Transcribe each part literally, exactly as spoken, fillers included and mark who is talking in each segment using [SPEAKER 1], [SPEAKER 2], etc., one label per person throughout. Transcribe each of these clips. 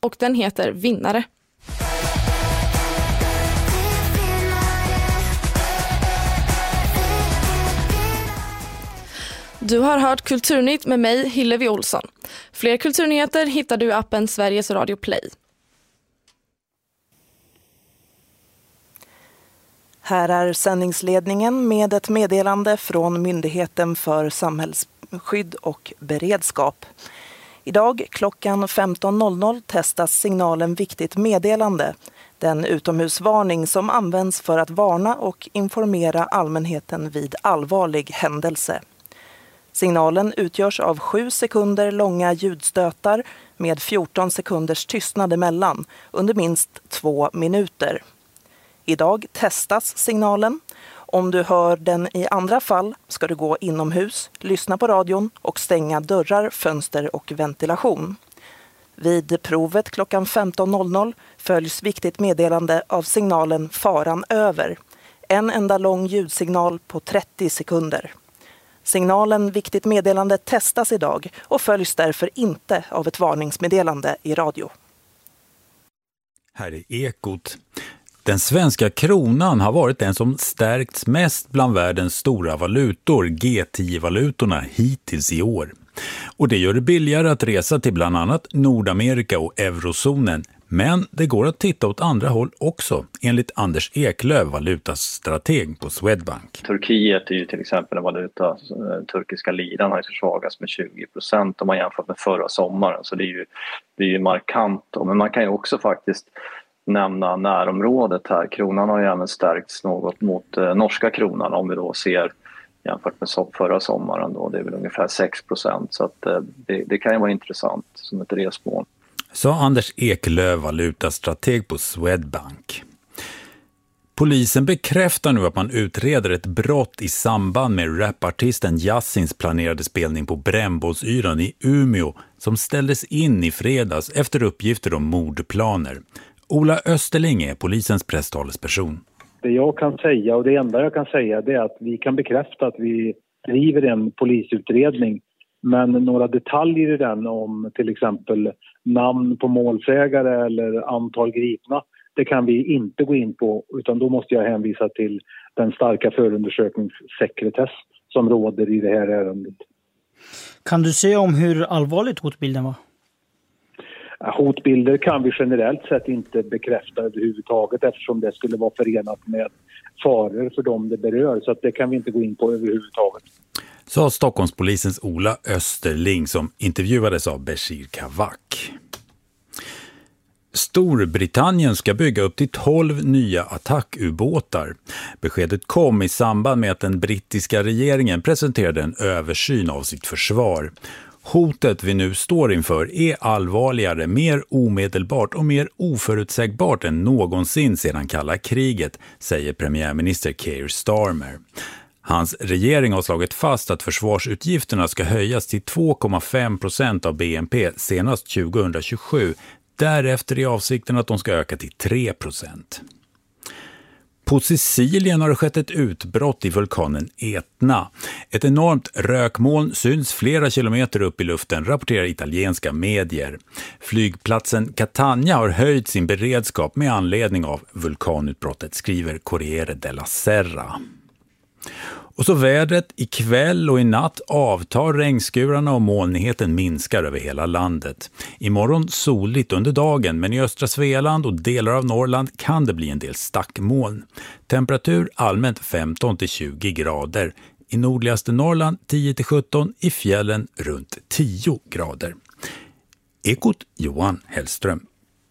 [SPEAKER 1] och den heter Vinnare. Du har hört Kulturnytt med mig, Hillevi Olsson. Fler kulturnyheter hittar du i appen Sveriges Radio Play.
[SPEAKER 2] Här är sändningsledningen med ett meddelande från Myndigheten för samhällsskydd och beredskap. Idag klockan femton noll noll testas signalen Viktigt meddelande. Den utomhusvarning som används för att varna och informera allmänheten vid allvarlig händelse. Signalen utgörs av sju sekunder långa ljudstötar med fjorton sekunders tystnad emellan under minst två minuter. Idag testas signalen. Om du hör den i andra fall ska du gå inomhus, lyssna på radion och stänga dörrar, fönster och ventilation. Vid provet klockan femton noll noll följs Viktigt meddelande av signalen Faran över. En enda lång ljudsignal på trettio sekunder. Signalen Viktigt meddelande testas idag och följs därför inte av ett varningsmeddelande i radio.
[SPEAKER 3] Här är Ekot. Den svenska kronan har varit den som stärkts mest bland världens stora valutor, G tio-valutorna, hittills i år. Och det gör det billigare att resa till bland annat Nordamerika och eurozonen. Men det går att titta åt andra håll också, enligt Anders Eklöf, valutastrateg på Swedbank.
[SPEAKER 4] Turkiet är ju till exempel en valuta, turkiska liran har ju försvagats med tjugo procent om man jämför med förra sommaren. Så det är ju, det är ju markant. Men man kan ju också faktiskt nämna närområdet här. Kronan har ju även stärkts något mot eh, norska kronan om vi då ser jämfört med förra sommaren. Då. Det är väl ungefär sex procent så att, eh, det, det kan ju vara intressant som ett resmål.
[SPEAKER 3] Sa Anders Eklöf, valutastrateg på Swedbank. Polisen bekräftar nu att man utreder ett brott i samband med rapartisten Yassins planerade spelning på Brännbollsyran i Umeå som ställdes in i fredags efter uppgifter om mordplaner. Ola Österling är polisens presstalesperson.
[SPEAKER 5] Det jag kan säga och det enda jag kan säga det är att vi kan bekräfta att vi driver en polisutredning. Men några detaljer i den om till exempel namn på målsägare eller antal gripna, det kan vi inte gå in på utan då måste jag hänvisa till den starka förundersökningssekretess som råder i det här ärendet.
[SPEAKER 6] Kan du säga om hur allvarligt hotbilden var?
[SPEAKER 5] Hotbilder kan vi generellt sett inte bekräfta överhuvudtaget eftersom det skulle vara förenat med faror för dem det berör. Så att det kan vi inte gå in på överhuvudtaget.
[SPEAKER 3] Sa Stockholmspolisens Ola Österling som intervjuades av Bashir Kavak. Storbritannien ska bygga upp till tolv nya attackubåtar. Beskedet kom i samband med att den brittiska regeringen presenterade en översyn av sitt försvar. Hotet vi nu står inför är allvarligare, mer omedelbart och mer oförutsägbart än någonsin sedan kalla kriget, säger premiärminister Keir Starmer. Hans regering har slagit fast att försvarsutgifterna ska höjas till två komma fem procent av B N P senast tjugohundratjugosju. Därefter är avsikten att de ska öka till tre procent. På Sicilien har det skett ett utbrott i vulkanen Etna. Ett enormt rökmoln syns flera kilometer upp i luften, rapporterar italienska medier. Flygplatsen Catania har höjt sin beredskap med anledning av vulkanutbrottet, skriver Corriere della Sera. Och så vädret, ikväll och i natt avtar regnskurarna och molnigheten minskar över hela landet. Imorgon soligt under dagen, men i östra Svealand och delar av Norrland kan det bli en del stackmoln. Temperatur allmänt femton till tjugo grader. I nordligaste Norrland tio till sjutton, i fjällen runt tio grader. Ekot Johan Hellström.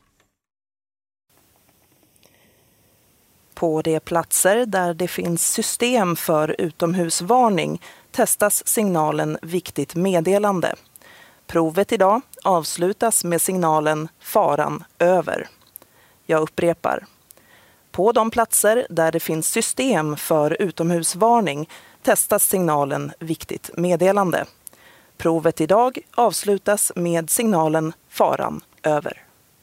[SPEAKER 2] På de platser där det finns system för utomhusvarning testas signalen Viktigt meddelande. Provet idag avslutas med signalen Faran över. Jag upprepar. På de platser där det finns system för utomhusvarning testas signalen Viktigt meddelande. Provet idag avslutas med signalen Faran över.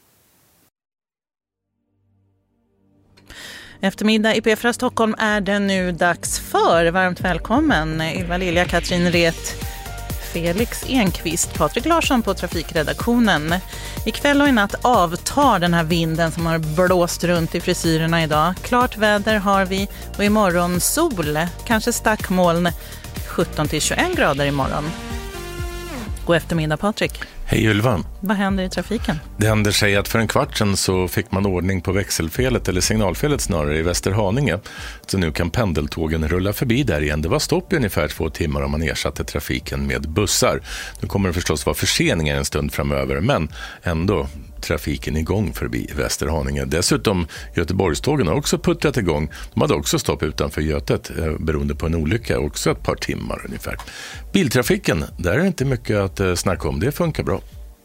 [SPEAKER 7] Eftermiddag i P fyra Stockholm är det nu dags för. Varmt välkommen Ylva Lilja, Katrin Ret, Felix Enqvist, Patrik Larsson på trafikredaktionen. Ikväll och i natt avtar den här vinden som har blåst runt i frisyrerna idag. Klart väder har vi och imorgon sol, kanske stackmoln, sjutton till tjugoett grader imorgon. God eftermiddag Patrik.
[SPEAKER 8] Hej Ylva.
[SPEAKER 7] Vad händer i trafiken?
[SPEAKER 8] Det händer sig att för en kvart sedan så fick man ordning på växelfelet eller signalfelet snarare i Västerhaninge. Så nu kan pendeltågen rulla förbi där igen. Det var stopp i ungefär två timmar om man ersatte trafiken med bussar. Nu kommer det förstås vara förseningar en stund framöver, men ändå trafiken igång förbi Västerhaninge. Dessutom Göteborgstågen har också puttrat igång. De hade också stopp utanför Götet eh, beroende på en olycka, också ett par timmar ungefär. Biltrafiken, där är det inte mycket att eh, snacka om. Det funkar bra.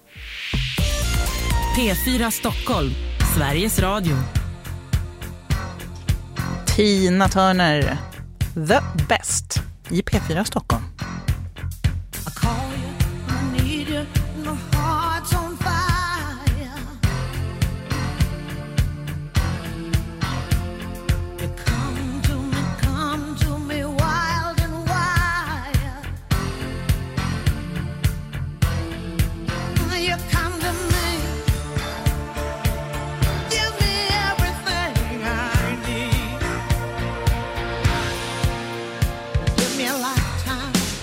[SPEAKER 9] P fyra Stockholm, Sveriges Radio.
[SPEAKER 7] Tina Turner, The Best i P fyra Stockholm.
[SPEAKER 10] Give me a lifetime.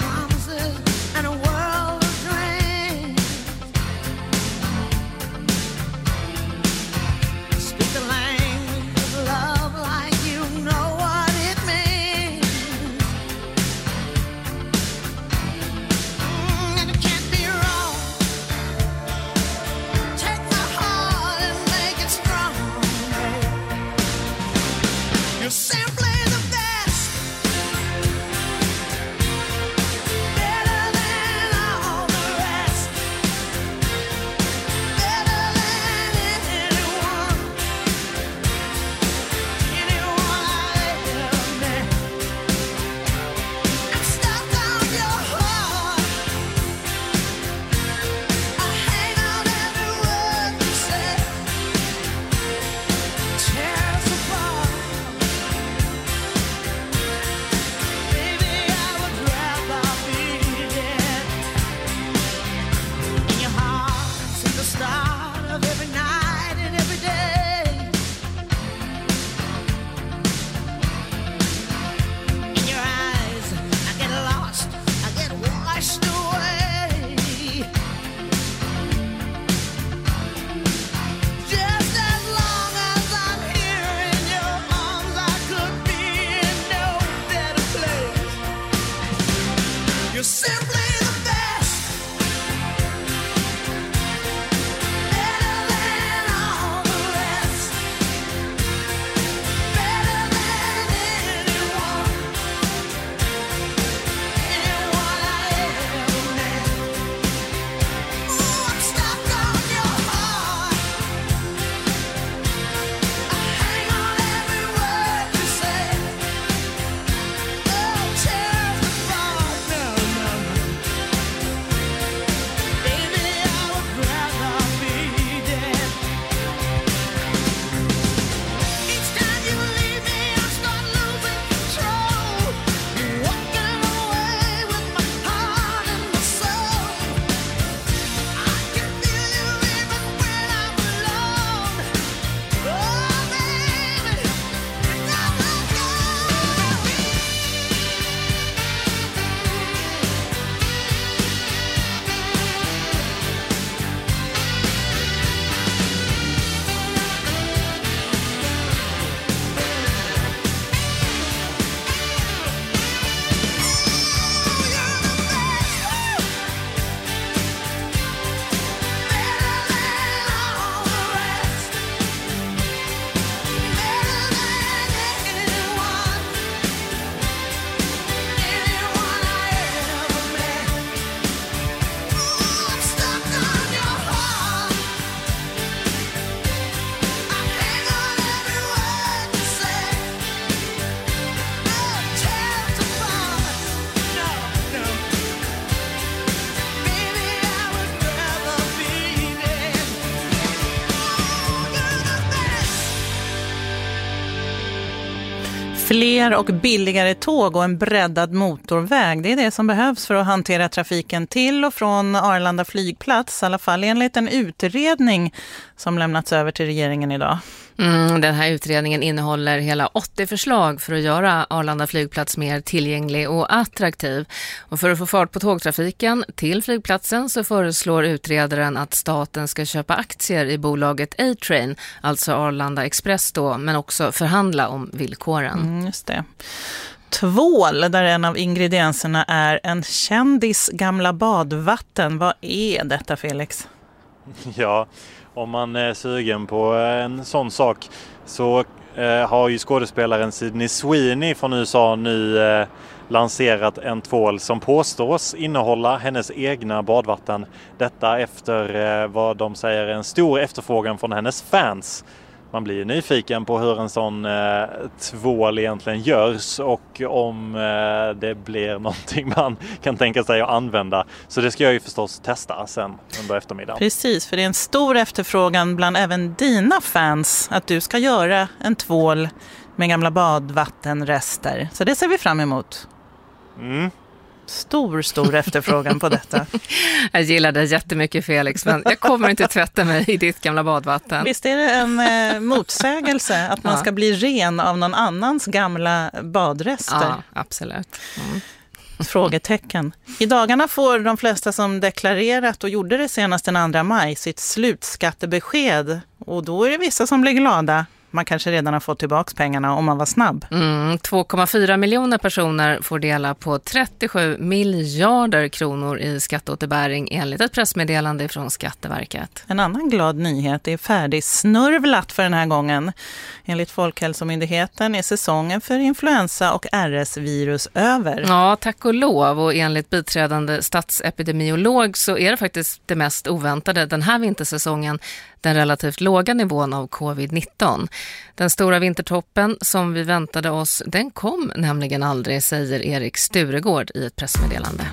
[SPEAKER 7] Fler och billigare tåg och en breddad motorväg, det är det som behövs för att hantera trafiken till och från Arlanda flygplats, i alla fall enligt en utredning som lämnats över till regeringen idag.
[SPEAKER 10] Mm, den här utredningen innehåller hela åttio förslag för att göra Arlanda flygplats mer tillgänglig och attraktiv. Och för att få fart på tågtrafiken till flygplatsen så föreslår utredaren att staten ska köpa aktier i bolaget A-Train, alltså Arlanda Express då, men också förhandla om villkoren.
[SPEAKER 7] Mm, just det. Tvål, där en av ingredienserna är en kändis gamla badvatten. Vad är detta, Felix?
[SPEAKER 11] Ja, om man är sugen på en sån sak så eh, har ju skådespelaren Sydney Sweeney från U S A nu eh, lanserat en tvål som påstås innehålla hennes egna badvatten. Detta efter eh, vad de säger är en stor efterfrågan från hennes fans. Man blir nyfiken på hur en sån eh, tvål egentligen görs och om eh, det blir någonting man kan tänka sig att använda. Så det ska jag ju förstås testa sen under eftermiddagen.
[SPEAKER 7] Precis, för det är en stor efterfrågan bland även dina fans att du ska göra en tvål med gamla badvattenrester. Så det ser vi fram emot.
[SPEAKER 11] Mm.
[SPEAKER 7] Stor, stor efterfrågan på detta.
[SPEAKER 10] Jag gillar det jättemycket, Felix, men jag kommer inte tvätta mig i ditt gamla badvatten.
[SPEAKER 7] Visst är det en eh, motsägelse att man ja. ska bli ren av någon annans gamla badrester?
[SPEAKER 10] Ja, absolut. Mm.
[SPEAKER 7] Frågetecken. I dagarna får de flesta som deklarerat och gjorde det senast den andra maj sitt slutskattebesked. Och då är det vissa som blir glada. Man kanske redan har fått tillbaka pengarna om man var snabb.
[SPEAKER 10] Mm, två komma fyra miljoner personer får dela på trettiosju miljarder kronor i skatteåterbäring enligt ett pressmeddelande från Skatteverket.
[SPEAKER 7] En annan glad nyhet är färdigsnurvlat för den här gången. Enligt Folkhälsomyndigheten är säsongen för influensa och R S-virus över.
[SPEAKER 10] Ja, tack och lov. Och enligt biträdande statsepidemiolog så är det faktiskt det mest oväntade den här vintersäsongen, den relativt låga nivån av covid nitton. Den stora vintertoppen som vi väntade oss, den kom nämligen aldrig, säger Erik Sturegård i ett pressmeddelande.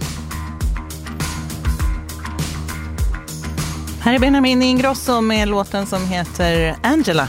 [SPEAKER 7] Här är Benjamin Ingrosso med låten som heter Angela.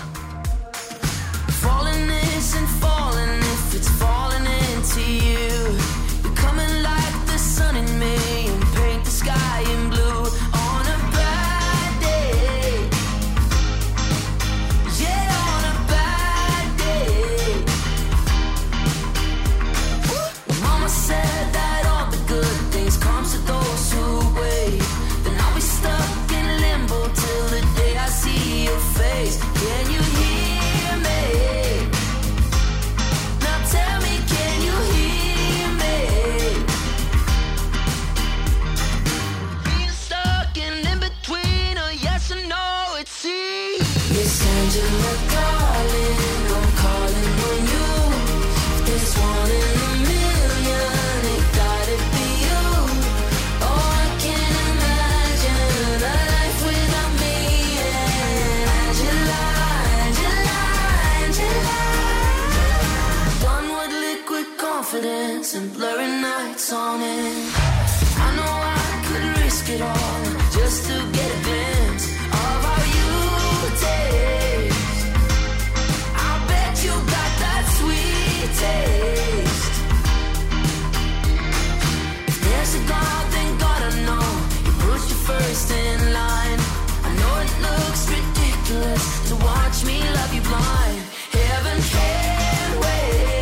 [SPEAKER 12] And blurry nights on it. I know I could risk it all just to get a glimpse of how you taste. I bet you got that sweet taste. If there's a God, then God I know you put you first in line. I know it looks ridiculous to watch me love you blind. Heaven can't wait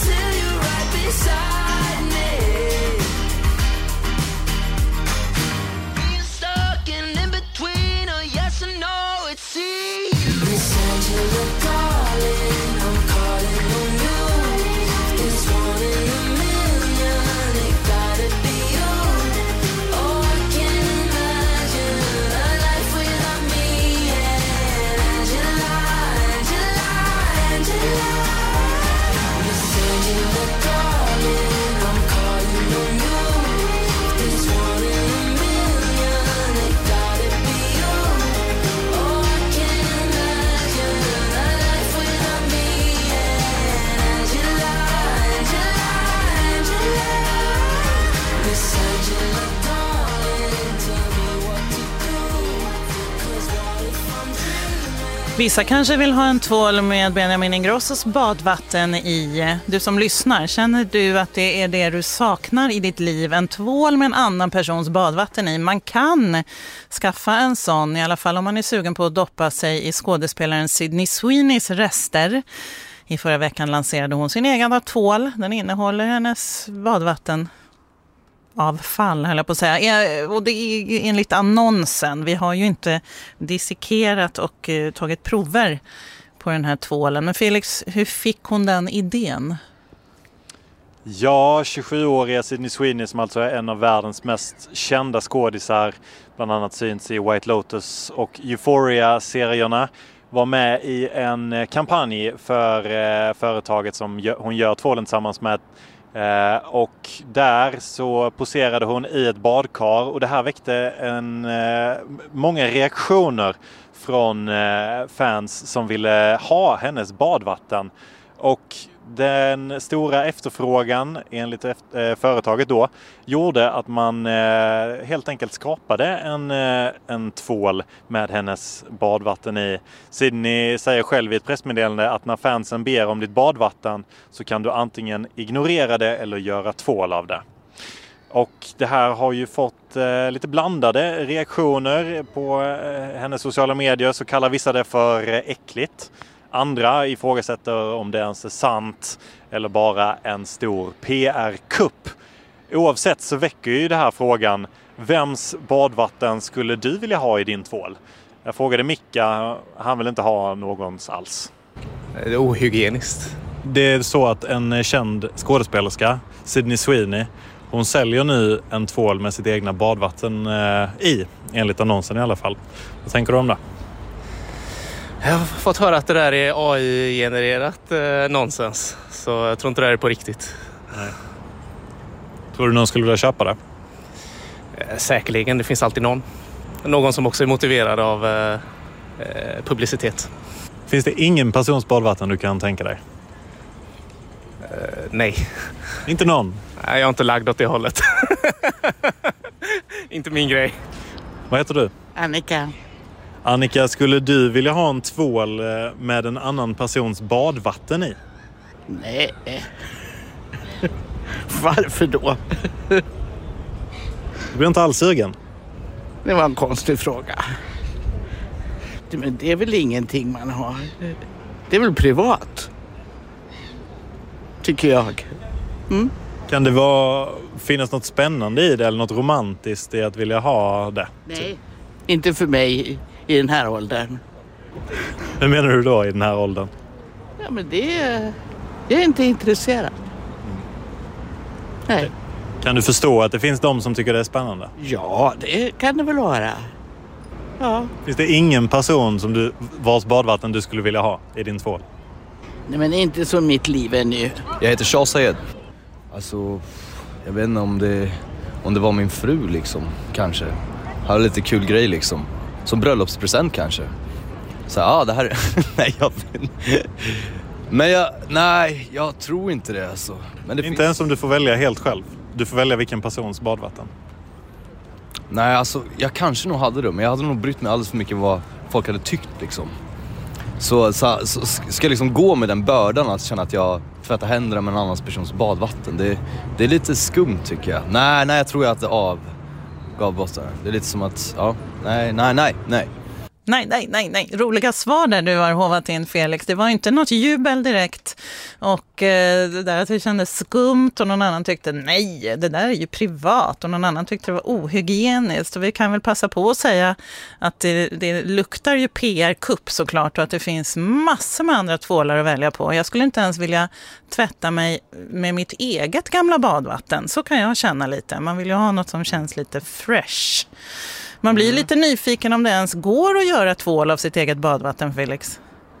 [SPEAKER 12] beside me.
[SPEAKER 7] Vissa kanske vill ha en tvål med Benjamin Ingrossos badvatten i. Du som lyssnar, känner du att det är det du saknar i ditt liv? En tvål med en annan persons badvatten i. Man kan skaffa en sån, i alla fall om man är sugen på att doppa sig i skådespelaren Sydney Sweeneys rester. I förra veckan lanserade hon sin egen tvål. Den innehåller hennes badvatten. Avfall, höll jag på att säga. Och det är enligt annonsen. Vi har ju inte dissekerat och uh, tagit prover på den här tvålen. Men Felix, hur fick hon den idén?
[SPEAKER 11] Ja, tjugosjuåriga Sydney Sweeney, som alltså är en av världens mest kända skådisar, bland annat syns i White Lotus och Euphoria-serierna, var med i en kampanj för eh, företaget som gör, hon gör tvålen tillsammans med. Eh, och där så poserade hon i ett badkar, och det här väckte en, eh, många reaktioner från eh, fans som ville ha hennes badvatten. Och den stora efterfrågan enligt efter, eh, företaget då gjorde att man eh, helt enkelt skapade en, eh, en tvål med hennes badvatten i. Sydney säger själv i ett pressmeddelande att när fansen ber om ditt badvatten så kan du antingen ignorera det eller göra tvål av det. Och det här har ju fått eh, lite blandade reaktioner på eh, hennes sociala medier. Så kallar vissa det för eh, äckligt. Andra ifrågasätter om det ens är sant eller bara en stor P R-kupp. Oavsett så väcker ju det här frågan: vems badvatten skulle du vilja ha i din tvål? Jag frågade Micka, han vill inte ha någons alls.
[SPEAKER 13] Det är ohygieniskt.
[SPEAKER 11] Det är så att en känd skådespelerska, Sydney Sweeney, hon säljer nu en tvål med sitt egna badvatten i, enligt annonsen i alla fall. Vad tänker du om det?
[SPEAKER 13] Jag har fått höra att det där är A I-genererat eh, nonsens. Så jag tror inte det är på riktigt.
[SPEAKER 11] Nej. Tror du någon skulle vilja köpa det?
[SPEAKER 13] Eh, säkerligen, det finns alltid någon. Någon som också är motiverad av eh, eh, publicitet.
[SPEAKER 11] Finns det ingen persons badvatten du kan tänka dig?
[SPEAKER 13] Eh, nej.
[SPEAKER 11] Inte någon?
[SPEAKER 13] Nej, jag har inte lagd åt det hållet. Inte min grej.
[SPEAKER 11] Vad heter du?
[SPEAKER 14] Annika.
[SPEAKER 11] Annika, skulle du vilja ha en tvål med en annan persons badvatten i?
[SPEAKER 14] Nej. Varför då?
[SPEAKER 11] Du blir inte alls sugen.
[SPEAKER 14] Det var en konstig fråga. Men det är väl ingenting man har. Det är väl privat. Tycker jag. Mm?
[SPEAKER 11] Kan det vara, finnas något spännande i det eller något romantiskt i att vilja ha det?
[SPEAKER 14] Nej, inte för mig i den här åldern.
[SPEAKER 11] Vad menar du då i den här åldern?
[SPEAKER 14] Ja, men det är... Jag är inte intresserad. Mm. Nej.
[SPEAKER 11] Kan du förstå att det finns de som tycker det är spännande?
[SPEAKER 14] Ja, det kan det väl vara. Ja.
[SPEAKER 11] Finns det ingen person som du, vars badvatten du skulle vilja ha i din tvål?
[SPEAKER 14] Nej, men inte som mitt liv är nu.
[SPEAKER 15] Jag heter Charles Sayed. Alltså, jag vet inte om det, om det var min fru liksom, kanske. Hade lite kul grej liksom. Som bröllopspresent kanske. Så ja, ah, det här... nej, jag... Men jag... Nej, jag tror inte det alltså. Men det
[SPEAKER 11] inte
[SPEAKER 15] finns...
[SPEAKER 11] ens om du får välja helt själv. Du får välja vilken persons badvatten.
[SPEAKER 15] Nej, alltså, jag kanske nog hade det. Men jag hade nog brytt mig alldeles för mycket vad folk hade tyckt liksom. Så, så, så ska jag liksom gå med den bördan att känna att jag tvättar händerna med en annan persons badvatten. Det, det är lite skumt tycker jag. Nej, nej, jag tror jag att det av gav botten. Det är lite som att, ja, nej, nej, nej, nej.
[SPEAKER 7] Nej, nej, nej, nej. Roliga svar där du har hovat in, Felix. Det var inte något jubel direkt. Och eh, det där att det kändes skumt och någon annan tyckte nej, det där är ju privat. Och någon annan tyckte det var ohygieniskt. Och vi kan väl passa på att säga att det, det luktar ju P R-kupp såklart. Och att det finns massor med andra tvålar att välja på. Jag skulle inte ens vilja tvätta mig med mitt eget gamla badvatten. Så kan jag känna lite. Man vill ju ha något som känns lite fresh. Man blir lite nyfiken om det ens går att göra tvål av sitt eget badvatten, Felix.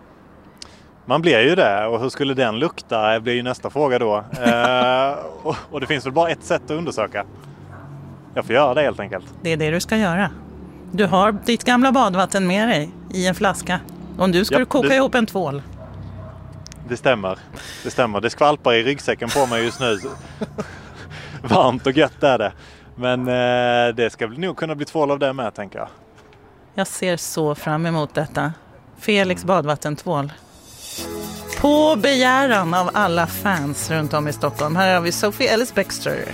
[SPEAKER 11] Man blir ju det. Och hur skulle den lukta? Det blir ju nästa fråga då. eh, och, och det finns väl bara ett sätt att undersöka. Jag får göra det helt enkelt.
[SPEAKER 7] Det är det du ska göra. Du har ditt gamla badvatten med dig i en flaska. Om du skulle ja, koka det... ihop en tvål.
[SPEAKER 11] Det stämmer. Det stämmer. Det skvalpar i ryggsäcken på mig just nu. Varmt och gött är det. Men eh, det ska nog kunna bli tvål av det med, tänker jag.
[SPEAKER 7] Jag ser så fram emot detta. Felix badvattentvål. På begäran av alla fans runt om i Stockholm. Här har vi Sophie Ellis-Bextor.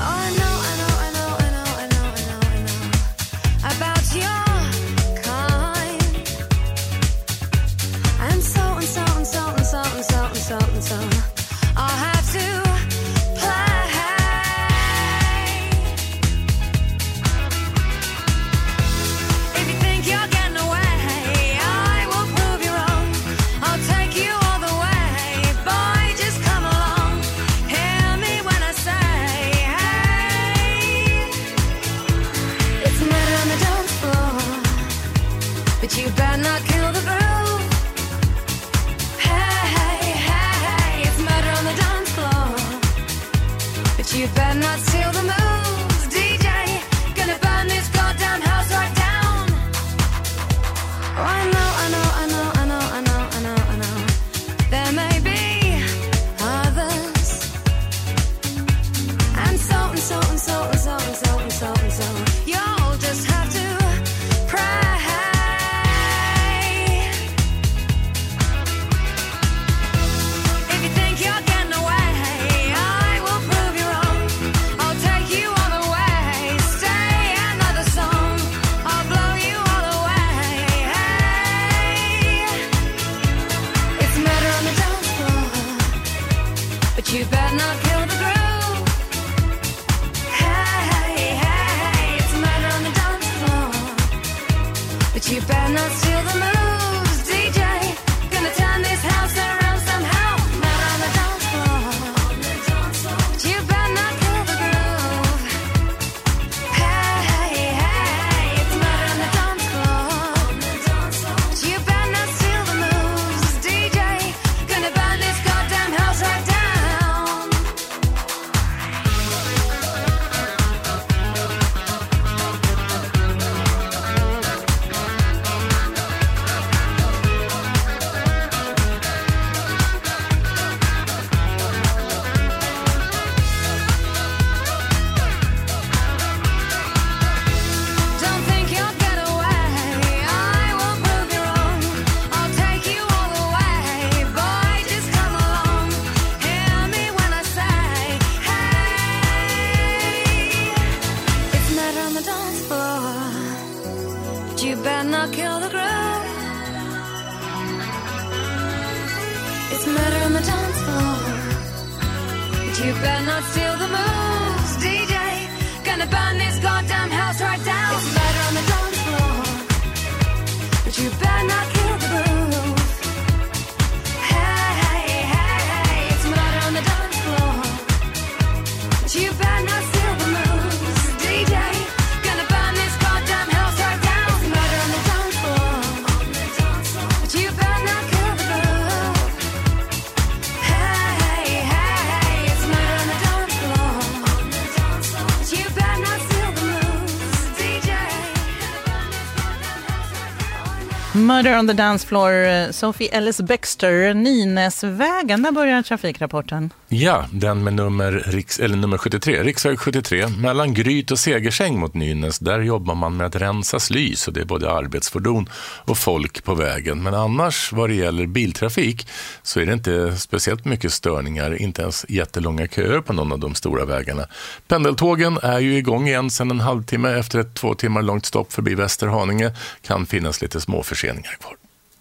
[SPEAKER 7] Murder on the Dance Floor, Sophie Ellis-Bextor, Nynäsvägen. Där börjar trafikrapporten.
[SPEAKER 8] Ja, den med nummer, riks, eller nummer sjuttiotre, riksväg sjuttiotre, mellan Gryt och Segersäng mot Nynäs. Där jobbar man med att rensa sly, så det är både arbetsfordon och folk på vägen. Men annars, vad det gäller biltrafik, så är det inte speciellt mycket störningar, inte ens jättelånga köer på någon av de stora vägarna. Pendeltågen är ju igång igen sedan en halvtimme efter ett två timmar långt stopp förbi Västerhaninge. Kan finnas lite små förseningar kvar.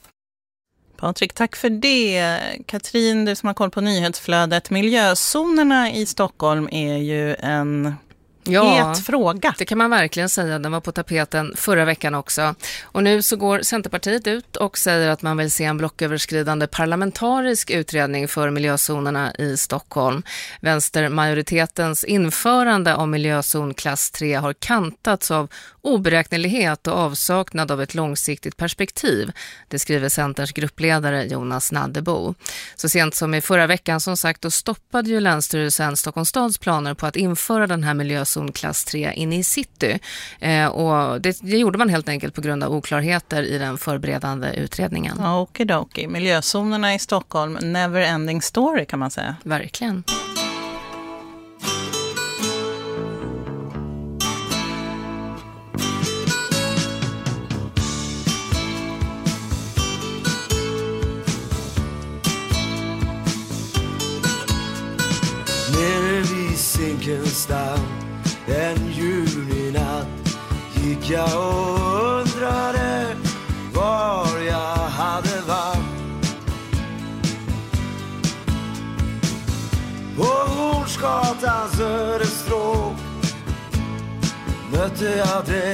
[SPEAKER 7] Patrik, tack för det. Katrin, du som har koll på nyhetsflödet. Miljözonerna i Stockholm är ju en
[SPEAKER 10] Ja,
[SPEAKER 7] het fråga.
[SPEAKER 10] Det kan man verkligen säga. Den var på tapeten förra veckan också. Och nu så går Centerpartiet ut och säger att man vill se en blocköverskridande parlamentarisk utredning för miljözonerna i Stockholm. Vänstermajoritetens införande av miljözon klass tre har kantats av oberäknelighet och avsaknad av ett långsiktigt perspektiv. Det skriver Centerns gruppledare Jonas Naddebo. Så sent som i förra veckan som sagt, då stoppade ju Länsstyrelsen Stockholms stads planer på att införa den här miljözon klass tre in i city. Eh, och det, det gjorde man helt enkelt på grund av oklarheter i den förberedande utredningen.
[SPEAKER 7] Ja, okidoki. Miljözonerna i Stockholm, never ending story kan man säga.
[SPEAKER 10] Verkligen.
[SPEAKER 16] Zinkensdamm. En juninatt gick jag och undrade var jag hade varit. På Hornsgatans ödestråk mötte jag dig.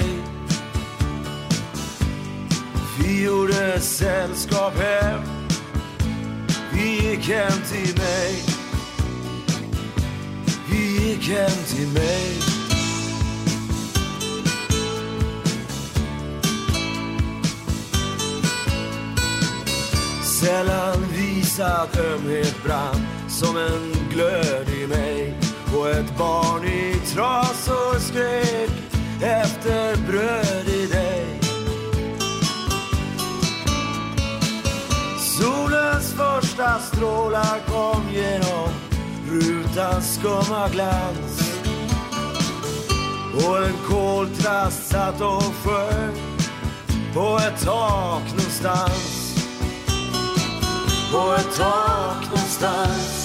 [SPEAKER 16] Vi gjorde sällskap hem. Vi gick hem till mig. Vi gick hem till mig. Sällan visat ömhet brann som en glöd i mig. Och ett barn i trasor skrek efter bröd i dig. Solens första strålar kom genom rutans skumma glans. Och en koltrast satt och sjöng på ett tak någonstans. På ett tak någonstans.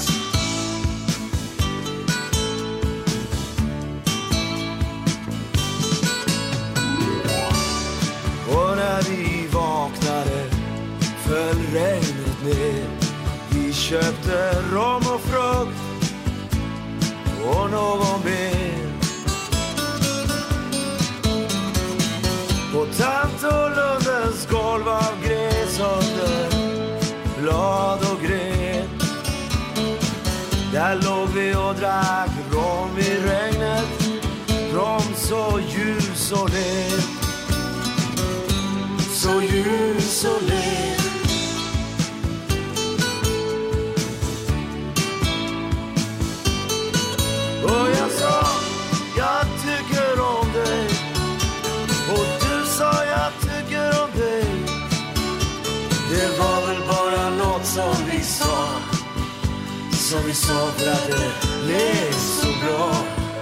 [SPEAKER 16] Och när vi vaknade föll regnet ner. Vi köpte rom och frukt och någon ber. På tant och Lundens golv av gräs under blad och gren. Där låg vi och drack rom i regnet. Rom så ljus och len. Så ljus och len. Och jag sa, jag tycker om dig. Och du sa, jag tycker om dig. Det var väl bara något som vi sa. Som vi sa för att det blev så bra.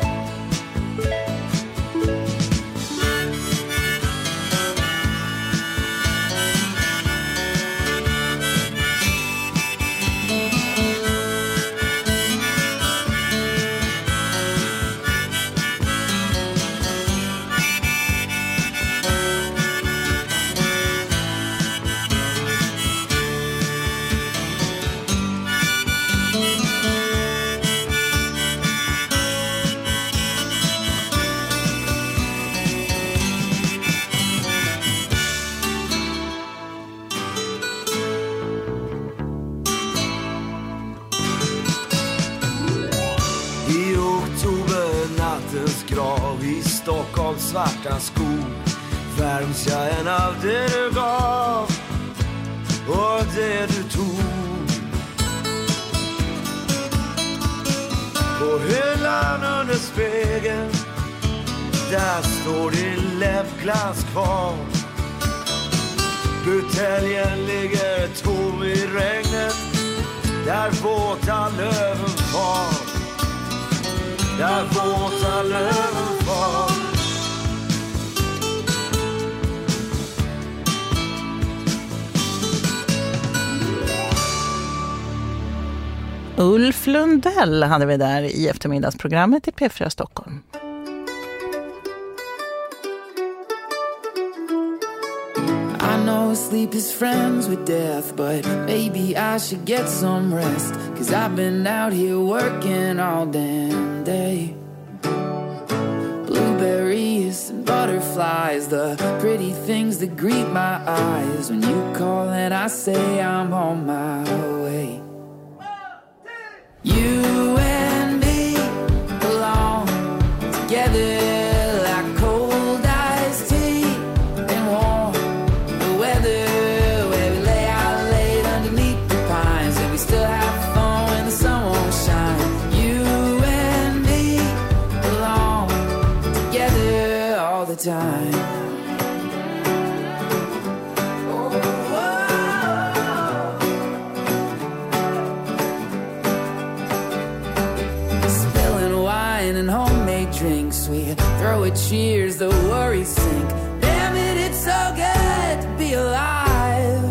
[SPEAKER 16] Stockholms svarta skog värms jag en av det du gav och det du tog. På hyllan under spegeln där står din läppglans kvar. Buteljen ligger tom i regnet där våta löven far. Där våta löven far.
[SPEAKER 7] Ulf Lundell hade vi där i eftermiddagsprogrammet i P fyra Stockholm.
[SPEAKER 12] I know sleep is friends with death, but maybe I should get some rest, 'cause I've been out here working all damn day. Blueberries and butterflies, the pretty things that greet my eyes when you call and I say I'm on my way. You and me belong together like cold iced tea and warm the weather, where we lay out late underneath the pines and we still have fun when the sun won't shine. You and me belong together all the time. And homemade drinks, we throw a cheers, the worries sink. Damn it, it's so good to be alive.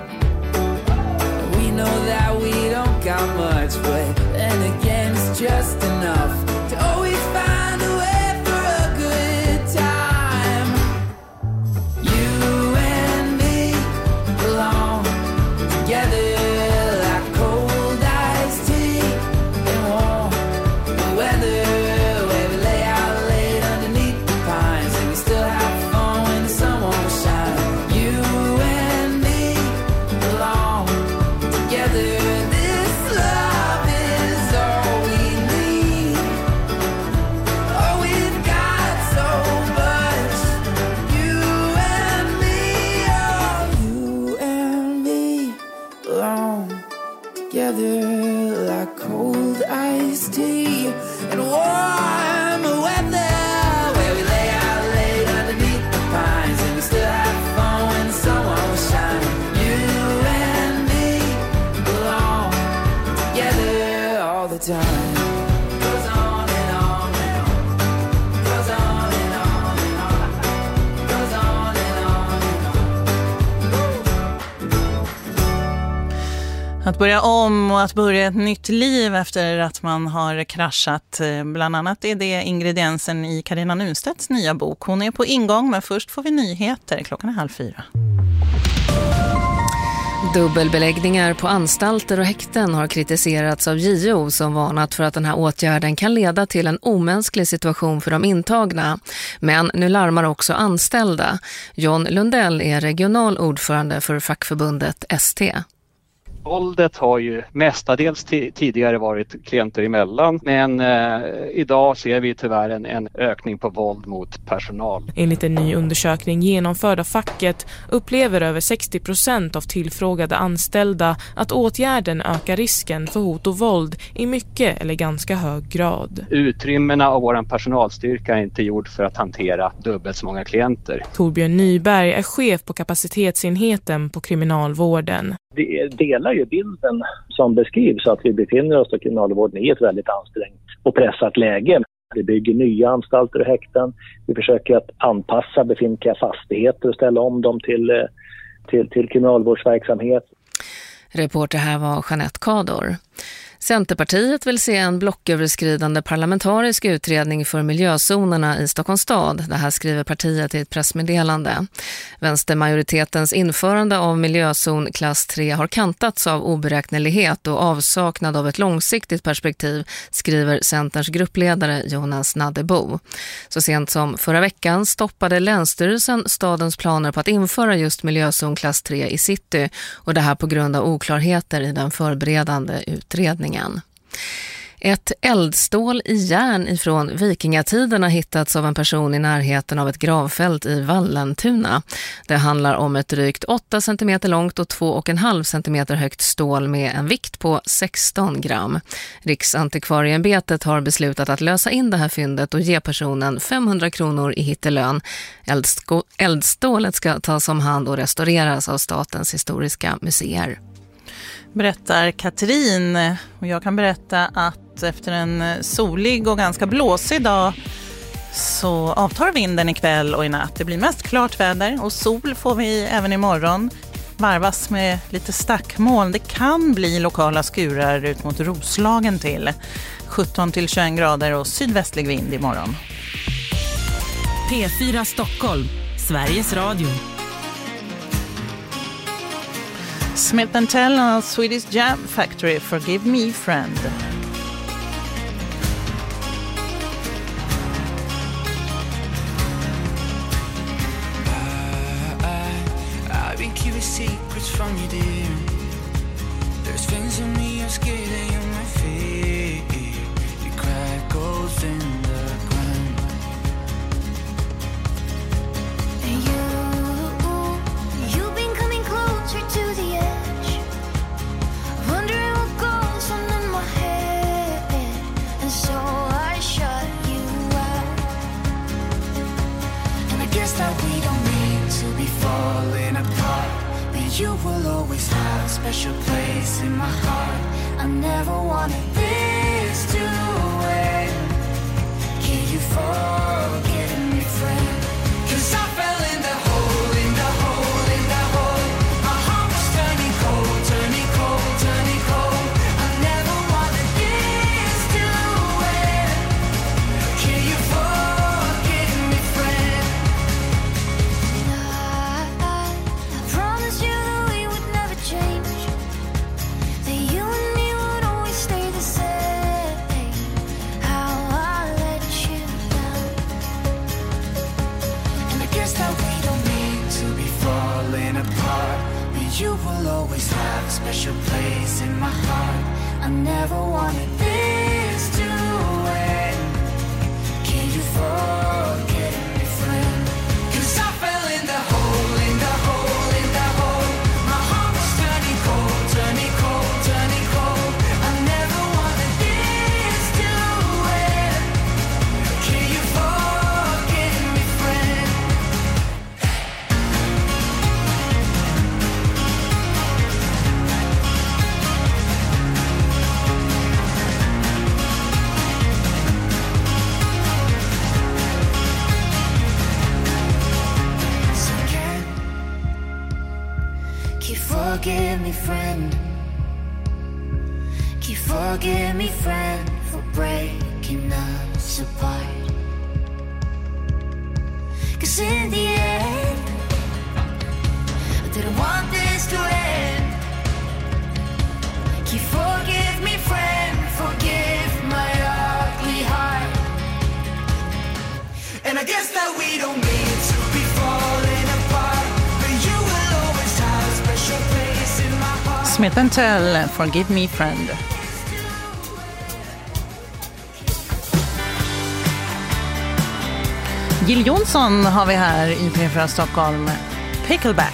[SPEAKER 12] We know that we don't got much, but then again it's just enough to together like cold iced tea and warm weather, where we lay out late underneath the pines and we still have fun when the sun won't shine. You and me belong together all the time. Goes on and on and on. Goes on and on and on. Goes on and on and on.
[SPEAKER 7] Att börja om och att börja ett nytt liv efter att man har kraschat. Bland annat är det ingrediensen i Carina Nunstedts nya bok. Hon är på ingång, men först får vi nyheter. Klockan är halv fyra.
[SPEAKER 10] Dubbelbeläggningar på anstalter och häkten har kritiserats av J O som varnat för att den här åtgärden kan leda till en omänsklig situation för de intagna. Men nu larmar också anställda. John Lundell är regional ordförande för fackförbundet S T.
[SPEAKER 17] Våldet har ju mestadels t- tidigare varit klienter emellan, men eh, idag ser vi tyvärr en, en ökning på våld mot personal.
[SPEAKER 18] Enligt en ny undersökning genomförd av facket upplever över sextio procent av tillfrågade anställda att åtgärden ökar risken för hot och våld i mycket eller ganska hög grad.
[SPEAKER 17] Utrymmena av vår personalstyrka är inte gjord för att hantera dubbelt så många klienter.
[SPEAKER 18] Torbjörn Nyberg är chef på kapacitetsenheten på kriminalvården.
[SPEAKER 19] Vi delar ju bilden som beskrivs att vi befinner oss i kriminalvården i ett väldigt ansträngt och pressat läge. Vi bygger nya anstalter och häkten. Vi försöker att anpassa befintliga fastigheter och ställa om dem till, till, till kriminalvårdsverksamhet.
[SPEAKER 10] Reporter här var Jeanette Kador. Centerpartiet vill se en blocköverskridande parlamentarisk utredning för miljözonerna i Stockholms stad. Det här skriver partiet i ett pressmeddelande. Vänstermajoritetens införande av miljözon klass tre har kantats av oberäknelighet och avsaknad av ett långsiktigt perspektiv, skriver Centerns gruppledare Jonas Nadebo. Så sent som förra veckan stoppade Länsstyrelsen stadens planer på att införa just miljözon klass tre i city, och det här på grund av oklarheter i den förberedande utredningen. Ett eldstål i järn ifrån vikingatiden har hittats av en person i närheten av ett gravfält i Vallentuna. Det handlar om ett drygt åtta centimeter långt och två komma fem centimeter högt stål med en vikt på sexton gram. Riksantikvarieämbetet har beslutat att lösa in det här fyndet och ge personen femhundra kronor i hittelön. Eldstå- eldstålet ska tas om hand och restaureras av Statens historiska museer.
[SPEAKER 7] Berättar Katrin, och jag kan berätta att efter en solig och ganska blåsig dag så avtar vinden ikväll och i natt. Det blir mest klart väder och sol får vi även imorgon. Varvas med lite stackmoln. Det kan bli lokala skurar ut mot Roslagen till sjutton till tjugoett grader och sydvästlig vind imorgon.
[SPEAKER 9] P fyra Stockholm, Sveriges Radio.
[SPEAKER 7] Smith and Tell och Swedish Jam Factory, Forgive Me Friend.
[SPEAKER 12] I've been keeping secrets from you, dear. There's things in me you're scared and you're my fear. You crack holes in the ground.
[SPEAKER 20] And you, you've been coming closer to the edge, wondering what goes on in my head. And so I shut you out.
[SPEAKER 12] And I guess that we don't mean to be falling apart, but you will always have a special place in my heart.
[SPEAKER 20] I never wanted this to end.
[SPEAKER 12] Can you forgive me, friend? 'Cause I fell in the hole, in the hole, in the hole. My heart was turning cold, turning cold, turning cold. I never wanted this to end. Can you forgive me, friend?
[SPEAKER 20] I, I promised you that we would never change, that you and me would always stay the same. How I let you down.
[SPEAKER 12] And I guess that we don't need to be falling apart, but you will always have a special place in my heart.
[SPEAKER 20] I never wanted this to end.
[SPEAKER 12] Can you forgive me, friend? 'Cause I fell in the hole, in the hole, in the hole. My heart was turning cold, turning cold, turning cold.
[SPEAKER 20] Can you forgive me, friend? Can you forgive me, friend, for breaking us apart? 'Cause in the end, I didn't want this to end. Can you forgive me, friend, forgive my ugly heart? And I guess that we don't mean to be falling apart, but you will always have a special place in my heart.
[SPEAKER 7] Smith and Tell, Forgive Me Friend. Jill Johnson har vi här i P fyra Stockholm. Pickleback.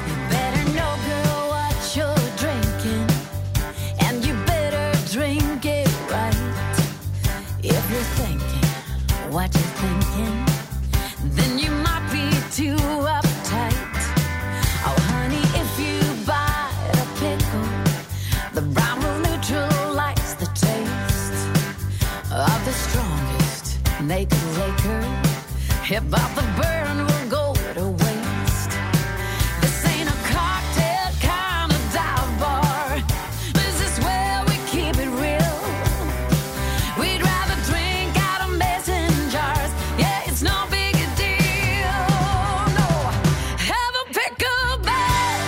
[SPEAKER 12] What you're thinking, then you might be too uptight. Oh honey, if you bite a pickle, the brown will neutralize the taste of the strongest naked liquor. About the burn will go to waste. This ain't a cocktail kind of dive bar. This is where we keep it real. We'd rather drink out of mason jars. Yeah, it's no big a deal. No, have a pickleback.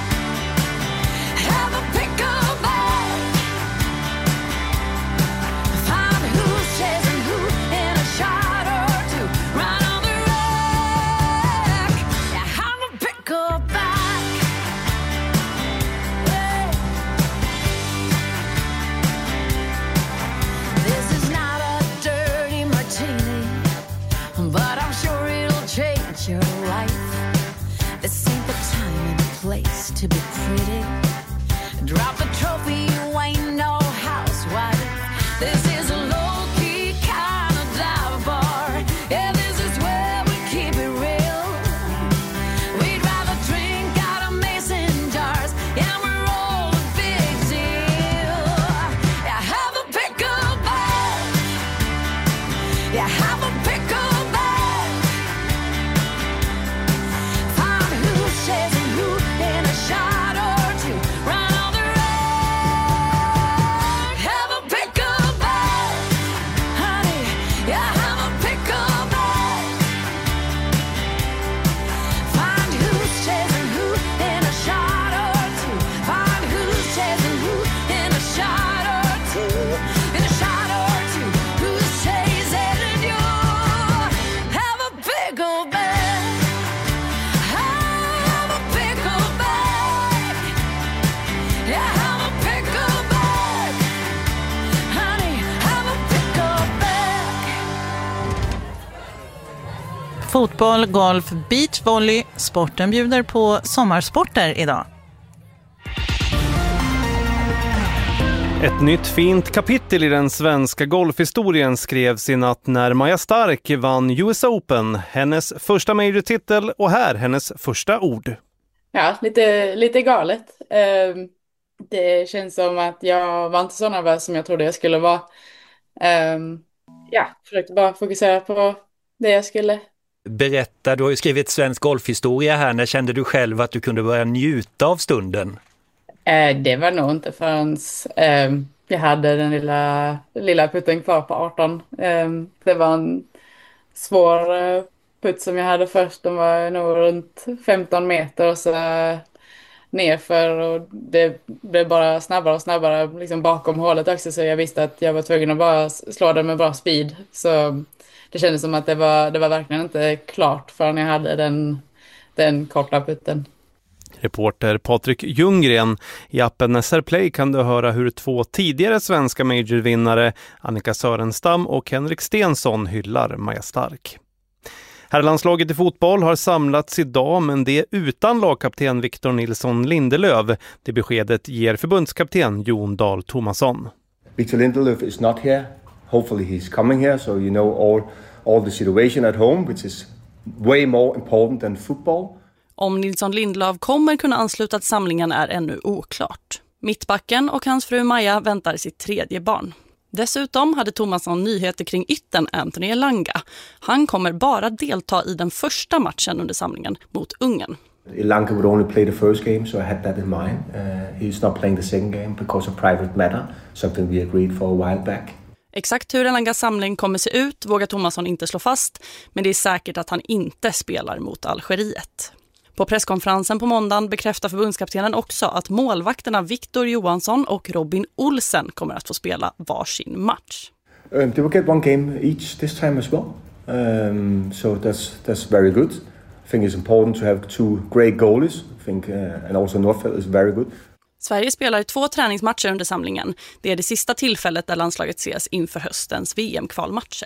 [SPEAKER 12] Have a pickleback. Find who's chasing who in a shot or two. Run on the rack. Yeah, have a pickleback. Yeah. This is not a dirty martini, but I'm sure it'll change your life. This ain't the time and place to be pretty. Drop the trophy, you ain't no housewife. This is a low-key kind of dive bar. Yeah, this is where we keep it real. We'd rather drink out of mason jars. Yeah, we're all a big deal. Yeah, have a pickleback. Yeah, have a pickleback. Find who's chasing who in a shot or two. Run on the rack. Have a pickleback, honey. Yeah, have a pickleback. Find who's chasing who in a shot or two. Find who's chasing who in a shot or two. In a shot or two. Who's chasing you? Have a pickleback. Have a pickleback. Yeah, have a pickleback. Honey, have a pickleback.
[SPEAKER 7] Fotboll, golf, beachvolley. Sporten bjuder på sommarsporter idag.
[SPEAKER 21] Ett nytt fint kapitel i den svenska golfhistorien skrevs i natt när Maja Stark vann U S Open, hennes första major-titel, och här hennes första ord.
[SPEAKER 22] Ja, lite, lite galet. Eh, det känns som att jag var inte så nervös som jag trodde jag skulle vara. Eh, ja, försökte bara fokusera på det jag skulle.
[SPEAKER 23] Berätta, du har ju skrivit svensk golfhistoria här. När kände du själv att du kunde börja njuta av stunden?
[SPEAKER 22] Eh, det var nog inte förrän eh, jag hade den lilla, lilla putten kvar på arton. Eh, det var en svår eh, putt som jag hade först. Den var nog runt femton meter och så eh, nerför, och det blev bara snabbare och snabbare liksom bakom hålet också, så jag visste att jag var tvungen att bara slå den med bra speed. Så det kändes som att det var, det var verkligen inte klart förrän jag hade den, den korta putten.
[SPEAKER 21] Reporter Patrik Ljunggren. I appen S R Play kan du höra hur två tidigare svenska majorvinnare, Annika Sörenstam och Henrik Stensson, hyllar Maja Stark. Herrlandslaget i fotboll har samlats idag, men det utan lagkapten Victor Nilsson Lindelöf. Det beskedet ger förbundskapten Jon Dahl Tomasson.
[SPEAKER 24] Victor Lindelöf is not here. Hopefully he's coming here, so you know all, all the situation at home, which is way more important than football.
[SPEAKER 25] Om Nilsson Lindelöf kommer kunna ansluta till samlingen är ännu oklart. Mittbacken och hans fru Maja väntar sitt tredje barn. Dessutom hade Tomasson nyheter kring ytten Anthony Elanga. Han kommer bara delta i den första matchen under samlingen mot Ungern.
[SPEAKER 24] Elanga would only play the first game, so I had that in mind. Uh, he's not playing the second game because of private matter, something we agreed for a while back.
[SPEAKER 25] Exakt hur Elangas samling kommer se ut vågar Thomasson inte slå fast, men det är säkert att han inte spelar mot Algeriet. På presskonferensen på måndagen bekräftar förbundskaptenen också att målvakterna Victor Johansson och Robin Olsen kommer att få spela varsin match.
[SPEAKER 24] Um, they will get one game each this time as well, um, so that's that's very good. I think it's important to have two great goalies. I think, uh, and also Northfield is very good.
[SPEAKER 25] Sverige spelar två träningsmatcher under samlingen. Det är det sista tillfället där landslaget ses inför höstens V M-kvalmatcher.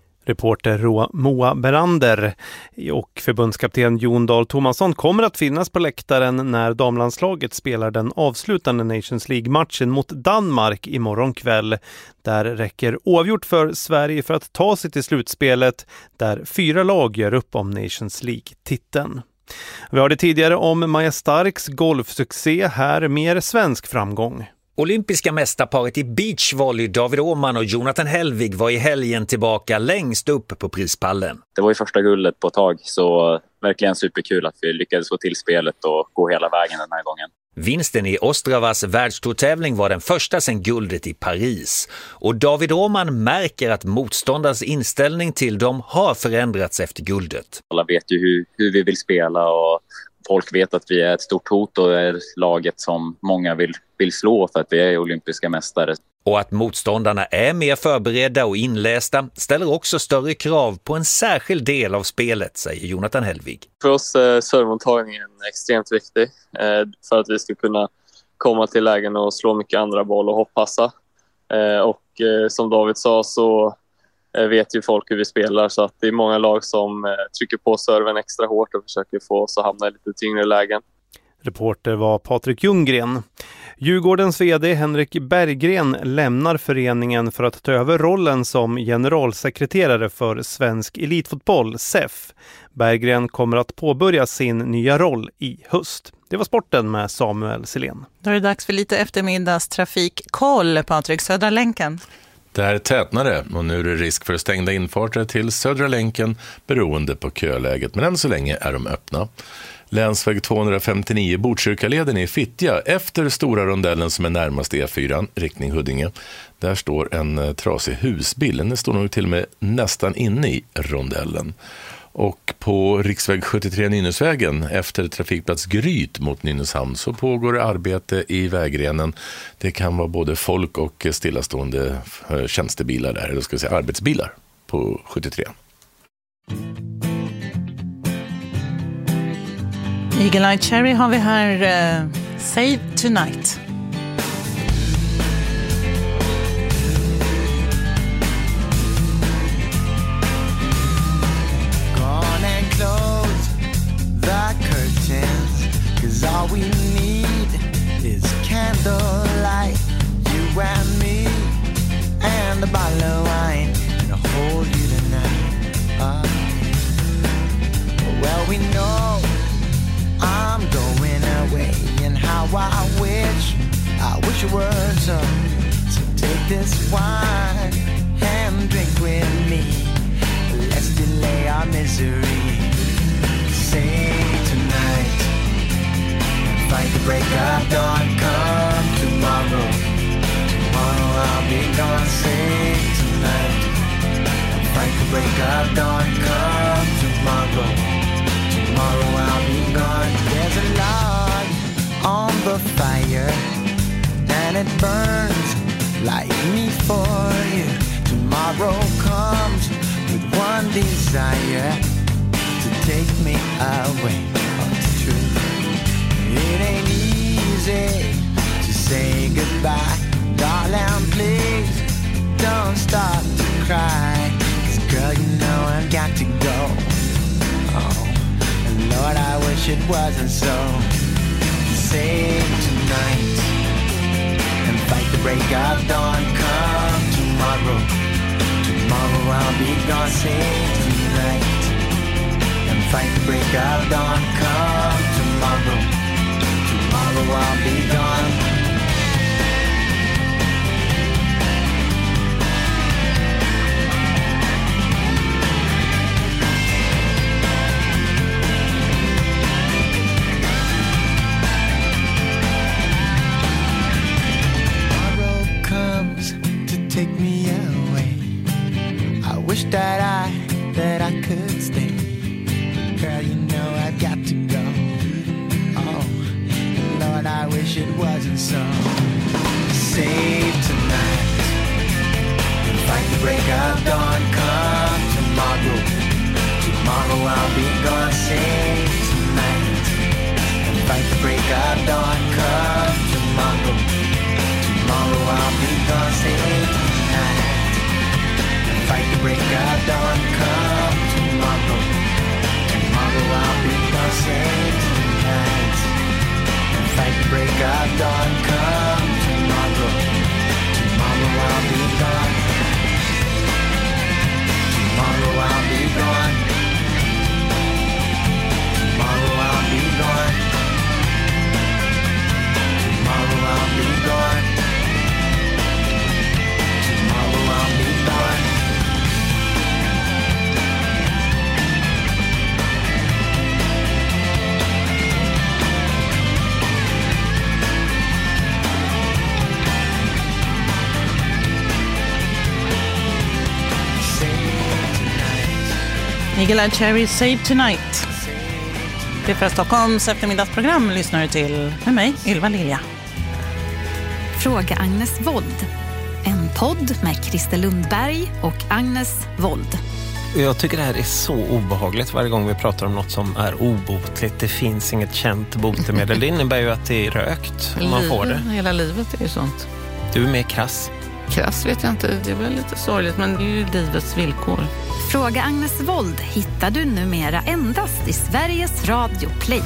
[SPEAKER 21] Reporter Moa Berander och förbundskapten Jon Dahl Tomasson kommer att finnas på läktaren när damlandslaget spelar den avslutande Nations League-matchen mot Danmark imorgon kväll. Där räcker oavgjort för Sverige för att ta sig till slutspelet där fyra lag gör upp om Nations League-titeln. Vi hörde tidigare om Maja Starks golfsuccé, här mer svensk framgång.
[SPEAKER 23] Olympiska mästarparet i beachvolley David Åhman och Jonathan Hellvig var i helgen tillbaka längst upp på prispallen.
[SPEAKER 1] Det var ju första guldet på ett tag, så verkligen superkul att vi lyckades få till spelet och gå hela vägen den här gången.
[SPEAKER 23] Vinsten i Ostravas världstourtävling var den första sedan guldet i Paris. Och David Åhman märker att motståndarens inställning till dem har förändrats efter guldet.
[SPEAKER 1] Alla vet ju hur, hur vi vill spela och folk vet att vi är ett stort hot och är laget som många vill, vill slå för att vi är olympiska mästare.
[SPEAKER 23] Och att motståndarna är mer förberedda och inlästa ställer också större krav på en särskild del av spelet, säger Jonathan Hellvig.
[SPEAKER 3] För oss är servemottagningen extremt viktig eh, för att vi ska kunna komma till lägen och slå mycket andra boll och hoppassa. Eh, och eh, som David sa så eh, vet ju folk hur vi spelar, så att det är många lag som eh, trycker på serven extra hårt och försöker få oss att hamna i lite tyngre lägen.
[SPEAKER 21] Reporter var Patrik Ljunggren. Djurgårdens vd Henrik Berggren lämnar föreningen för att ta över rollen som generalsekreterare för svensk elitfotboll, S E F. Berggren kommer att påbörja sin nya roll i höst. Det var sporten med Samuel Silén.
[SPEAKER 7] Då är det dags för lite eftermiddagstrafikkoll, Patrik. Södra länken.
[SPEAKER 8] Där tätnade och nu är det risk för stängda infarter till Södra länken beroende på köläget. Men än så länge är de öppna. Länsväg tvåhundrafemtionio Botkyrkaleden i Fittja efter stora rondellen som är närmast E fyra, riktning Huddinge. Där står en trasig husbil. Den står nog till och med nästan inne i rondellen. Och på riksväg sjuttiotre Nynäsvägen efter trafikplats Gryt mot Nynäshamn så pågår arbete i vägrenen. Det kan vara både folk och stillastående tjänstebilar där, eller ska jag säga arbetsbilar på sjuttiotre.
[SPEAKER 7] Eagle Eye Cherry har vi här, uh, Save Tonight.
[SPEAKER 16] Gone and close the curtains, 'cause all we need is candlelight. You and me and a bottle of wine to hold you tonight. Uh, well, we know I'm going away, and how I wish, I wish it were so. So take this wine and drink with me. Let's delay our misery. Save tonight and fight the break of dawn. Come tomorrow, tomorrow I'll be gone. Save tonight and fight the break of dawn. Come tomorrow, tomorrow I'll be gone. There's a log on the fire and it burns like me for you. Tomorrow comes with one desire, to take me away. Oh, it's true. It ain't easy to say goodbye. Darling, please don't start to cry, 'cause girl, you know I've got to go. Oh, Lord, I wish it wasn't so. Save tonight and fight the break of dawn. Come tomorrow, tomorrow I'll be gone. Save tonight and fight the break of dawn. Come tomorrow, tomorrow I'll be gone.
[SPEAKER 2] that I, that I could stay. Girl, you know I've got to go. Oh, Lord, I wish it wasn't so. Save tonight. Fight the break of dawn, come tomorrow. Tomorrow I'll be gone, save tonight. Fight the break of dawn, come tomorrow. Tomorrow I'll be gone, save tonight. Fight the break of dawn, come tomorrow. Tomorrow I'll be gone, save tonight. Fight the break of dawn, come tomorrow. Tomorrow I'll be gone. Tomorrow I'll be gone. Tomorrow I'll be gone. Tomorrow I'll be gone. Tomorrow I'll be gone.
[SPEAKER 7] Eagle Eye Cherry, Save Tonight. Det är för Stockholms eftermiddagsprogram lyssnar du till med mig, Ylva Lilja.
[SPEAKER 4] Fråga Agnes Wold. En podd med Christer Lundberg och Agnes Wold.
[SPEAKER 5] Jag tycker det här är så obehagligt varje gång vi pratar om något som är obotligt. Det finns inget känt botemedel. Det innebär ju att det är rökt om man får det.
[SPEAKER 7] Hela livet är ju sånt.
[SPEAKER 5] Du är mer krass.
[SPEAKER 7] Krass vet jag inte, det är väl lite sorgligt, men det är ju livets villkor.
[SPEAKER 4] Fråga Agnes Wold hittar du numera endast i Sveriges Radio Play.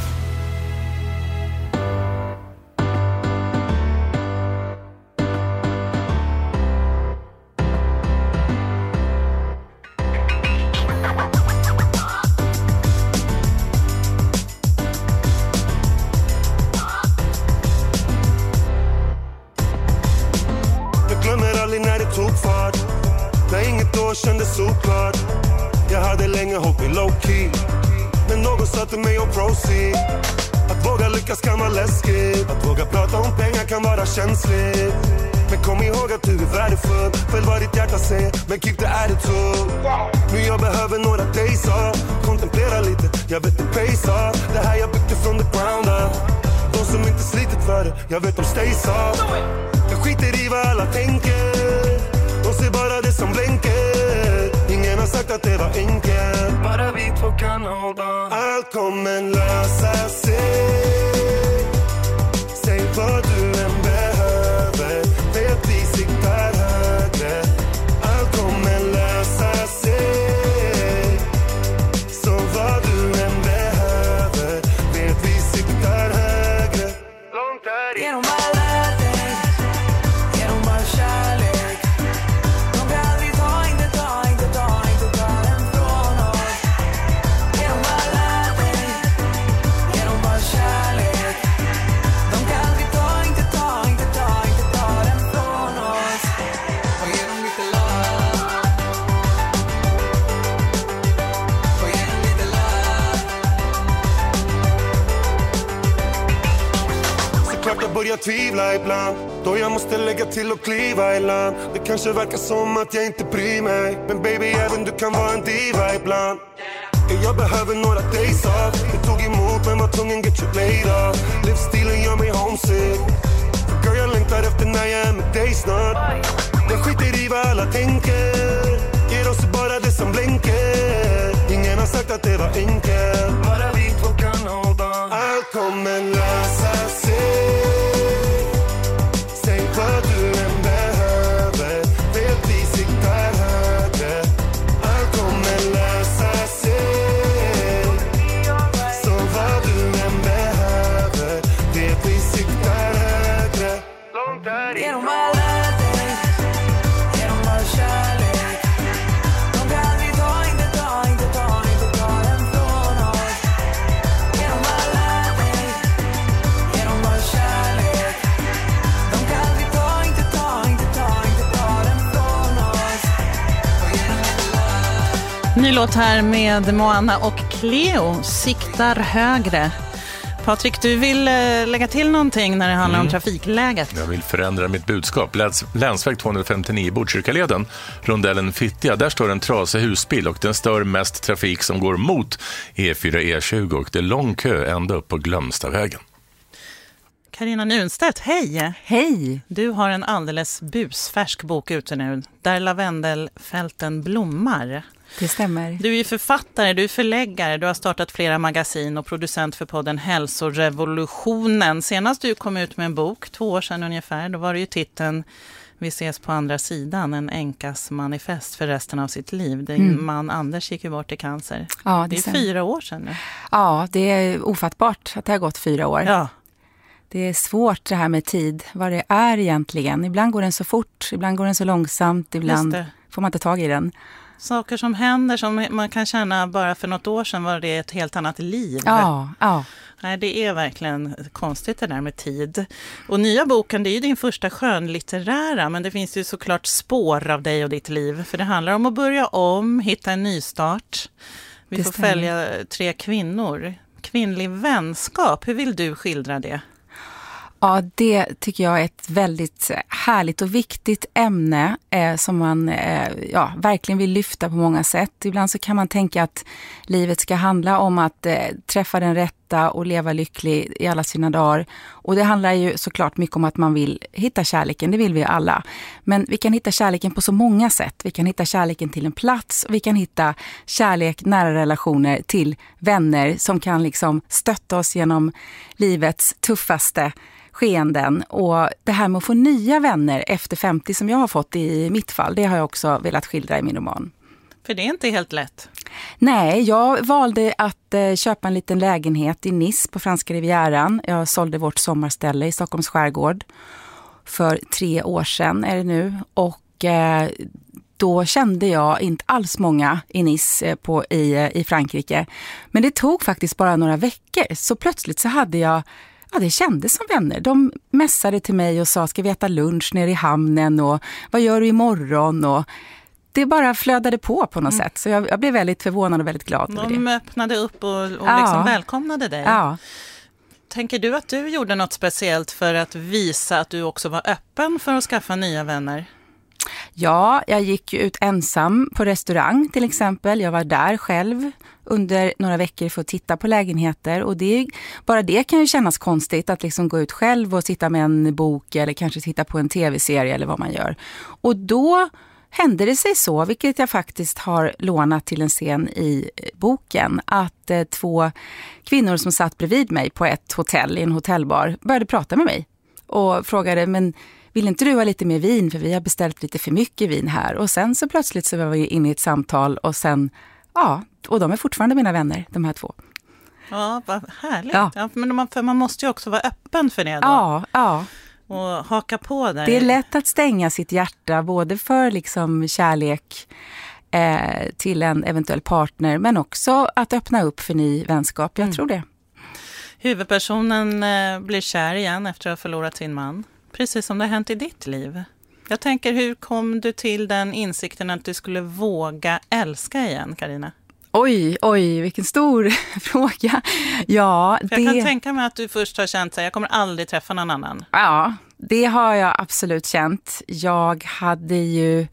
[SPEAKER 6] Jag glömmer aldrig när det tog fart. När inget då kändes såklart. Jag hade länge hållit low key. Men någon sa till mig och proceed. Att våga lyckas kan vara läskigt. Att våga prata om pengar kan vara känsligt. Men kom ihåg att du är värdefull. Följ vad ditt hjärta säger, men keep the attitude. Nu jag behöver några days off. Kontemplera lite, jag vet det pays off. Det här jag byggde från the ground up. De som inte slitit för det, jag vet de stays off. Jag skiter i vad alla tänker. De ser bara det som blänker. Ingen har sagt att det var enkelt. Bara vi två kan hålla. Allt kommer lösa sig. Säg vad du än behöver. Vet vi siktar högre. Allt kommer lösa sig. Så vad du än behöver. Vet vi siktar högre. Långt där i. Genom alla dig. Genom all kärlek. De kan aldrig ta, inte ta, inte ta, inte ta den från oss. Genom alla dig. Genom all kärlek. De kan aldrig ta, inte ta, inte ta, inte ta den från oss. Och genom lite love. Och genom lite love. Såklart jag börjar tvivla ibland. Då jag måste lägga till och kliva i land. Det kanske verkar som att jag inte bryr mig. Men baby, även du kan vara en diva ibland. Jag behöver några days off. Jag tog emot men var tvungen get you laid off. Livsstilen gör mig homesick. För girl jag längtar efter när jag är med dig snart. Jag skiter i vad alla tänker. Ger oss bara det som blänker. Ingen har sagt att det var enkelt. Bara vi två kan hålla. Allt kommer lösa sig. Säg vad du än behöver. Vet vi siktar högre. Allt kommer lösa sig. Så vad du än behöver. Vet vi siktar högre. Långt där i. Genom alla dig. Genom all kärlek. De kan aldrig ta, inte ta, inte ta, inte ta den från oss. Genom alla dig. Genom all kärlek. De kan aldrig ta, inte ta, inte ta, inte ta den från oss. Och genom lite love.
[SPEAKER 7] Ny låt här med Moana och Cleo, Siktar högre. Patrik, du vill eh, lägga till någonting när det handlar
[SPEAKER 8] Mm.
[SPEAKER 7] om trafikläget?
[SPEAKER 8] Jag vill förändra mitt budskap. Läns, länsväg tvåhundrafemtionio, Botkyrkaleden, rondellen Fittja. Där står en trasig husbil och den stör mest trafik som går mot E fyra E tjugo. Och det är lång kö ända upp på Glömstavägen.
[SPEAKER 7] Carina Nunstedt, hej!
[SPEAKER 11] Hej!
[SPEAKER 7] Du har en alldeles busfärsk bok ute nu, Där lavendelfälten blommar.
[SPEAKER 11] Det stämmer.
[SPEAKER 7] Du är ju författare, du är förläggare, du har startat flera magasin och producent för podden Hälsorevolutionen. Senast du kom ut med en bok, två år sedan ungefär, då var det ju titeln Vi ses på andra sidan, en änkas manifest för resten av sitt liv. Din
[SPEAKER 11] Mm.
[SPEAKER 7] man Anders gick ju bort i cancer.
[SPEAKER 11] Ja, det
[SPEAKER 7] det är
[SPEAKER 11] stämmer.
[SPEAKER 7] fyra år sedan nu.
[SPEAKER 11] Ja, det är ofattbart att det har gått fyra år.
[SPEAKER 7] Ja.
[SPEAKER 11] Det är svårt det här med tid, vad det är egentligen. Ibland går den så fort, ibland går den så långsamt, ibland
[SPEAKER 7] det.
[SPEAKER 11] får man inte tag i den.
[SPEAKER 7] Saker som händer som man kan känna bara för något år sedan var det ett helt annat liv.
[SPEAKER 11] Ja, ja.
[SPEAKER 7] Nej, det är verkligen konstigt det där med tid. Och nya boken, det är ju din första skönlitterära, men det finns ju såklart spår av dig och ditt liv. För det handlar om att börja om, hitta en nystart. Vi
[SPEAKER 11] Det
[SPEAKER 7] får
[SPEAKER 11] stämmer.
[SPEAKER 7] följa tre kvinnor. Kvinnlig vänskap, hur vill du skildra det?
[SPEAKER 11] Ja, det tycker jag är ett väldigt härligt och viktigt ämne eh, som man eh, ja, verkligen vill lyfta på många sätt. Ibland så kan man tänka att livet ska handla om att eh, träffa den rätta och leva lycklig i alla sina dagar. Och det handlar ju såklart mycket om att man vill hitta kärleken, det vill vi alla. Men vi kan hitta kärleken på så många sätt. Vi kan hitta kärleken till en plats och vi kan hitta kärlek, nära relationer till vänner som kan liksom stötta oss genom livets tuffaste skeenden. Och det här med att få nya vänner efter femtio som jag har fått i mitt fall, det har jag också velat skildra i min roman.
[SPEAKER 7] För det är inte helt lätt.
[SPEAKER 11] Nej, jag valde att eh, köpa en liten lägenhet i Nice på franska rivieran. Jag sålde vårt sommarställe i Stockholms skärgård för tre år sedan är det nu. Och eh, då kände jag inte alls många i Nice eh, på, i, i Frankrike. Men det tog faktiskt bara några veckor. Så plötsligt så hade jag Ja, det kändes som vänner. De mässade till mig och sa, ska vi äta lunch nere i hamnen och vad gör du imorgon? Och det bara flödade på på något mm. sätt. Så jag, jag blev väldigt förvånad och väldigt glad över det.
[SPEAKER 7] De öppnade upp och, och
[SPEAKER 11] ja.
[SPEAKER 7] liksom välkomnade dig.
[SPEAKER 11] Ja.
[SPEAKER 7] Tänker du att du gjorde något speciellt för att visa att du också var öppen för att skaffa nya vänner?
[SPEAKER 11] Ja, jag gick ut ensam på restaurang till exempel. Jag var där själv under några veckor för att titta på lägenheter. Och det, bara det kan ju kännas konstigt att liksom gå ut själv och sitta med en bok eller kanske titta på en tv-serie eller vad man gör. Och då hände det sig så, vilket jag faktiskt har lånat till en scen i boken, att eh, två kvinnor som satt bredvid mig på ett hotell i en hotellbar började prata med mig och frågade, men vill inte du ha lite mer vin för vi har beställt lite för mycket vin här. Och sen så plötsligt så var vi inne i ett samtal och sen, ja, och de är fortfarande mina vänner, de här två.
[SPEAKER 7] Ja, vad härligt.
[SPEAKER 11] Ja.
[SPEAKER 7] Ja, men man, för man måste ju också vara öppen för det då.
[SPEAKER 11] Ja, ja.
[SPEAKER 7] Och haka på där.
[SPEAKER 11] Det är lätt att stänga sitt hjärta både för liksom kärlek eh, till en eventuell partner men också att öppna upp för ny vänskap. Jag mm. tror det.
[SPEAKER 7] Huvudpersonen eh, blir kär igen efter att ha förlorat sin man. Precis som det har hänt i ditt liv. Jag tänker, hur kom du till den insikten att du skulle våga älska igen, Carina?
[SPEAKER 11] Oj, oj, vilken stor fråga. Ja,
[SPEAKER 7] För
[SPEAKER 11] det...
[SPEAKER 7] jag kan tänka mig att du först har känt att jag kommer aldrig träffa någon annan.
[SPEAKER 11] Ja, det har jag absolut känt. Jag hade ju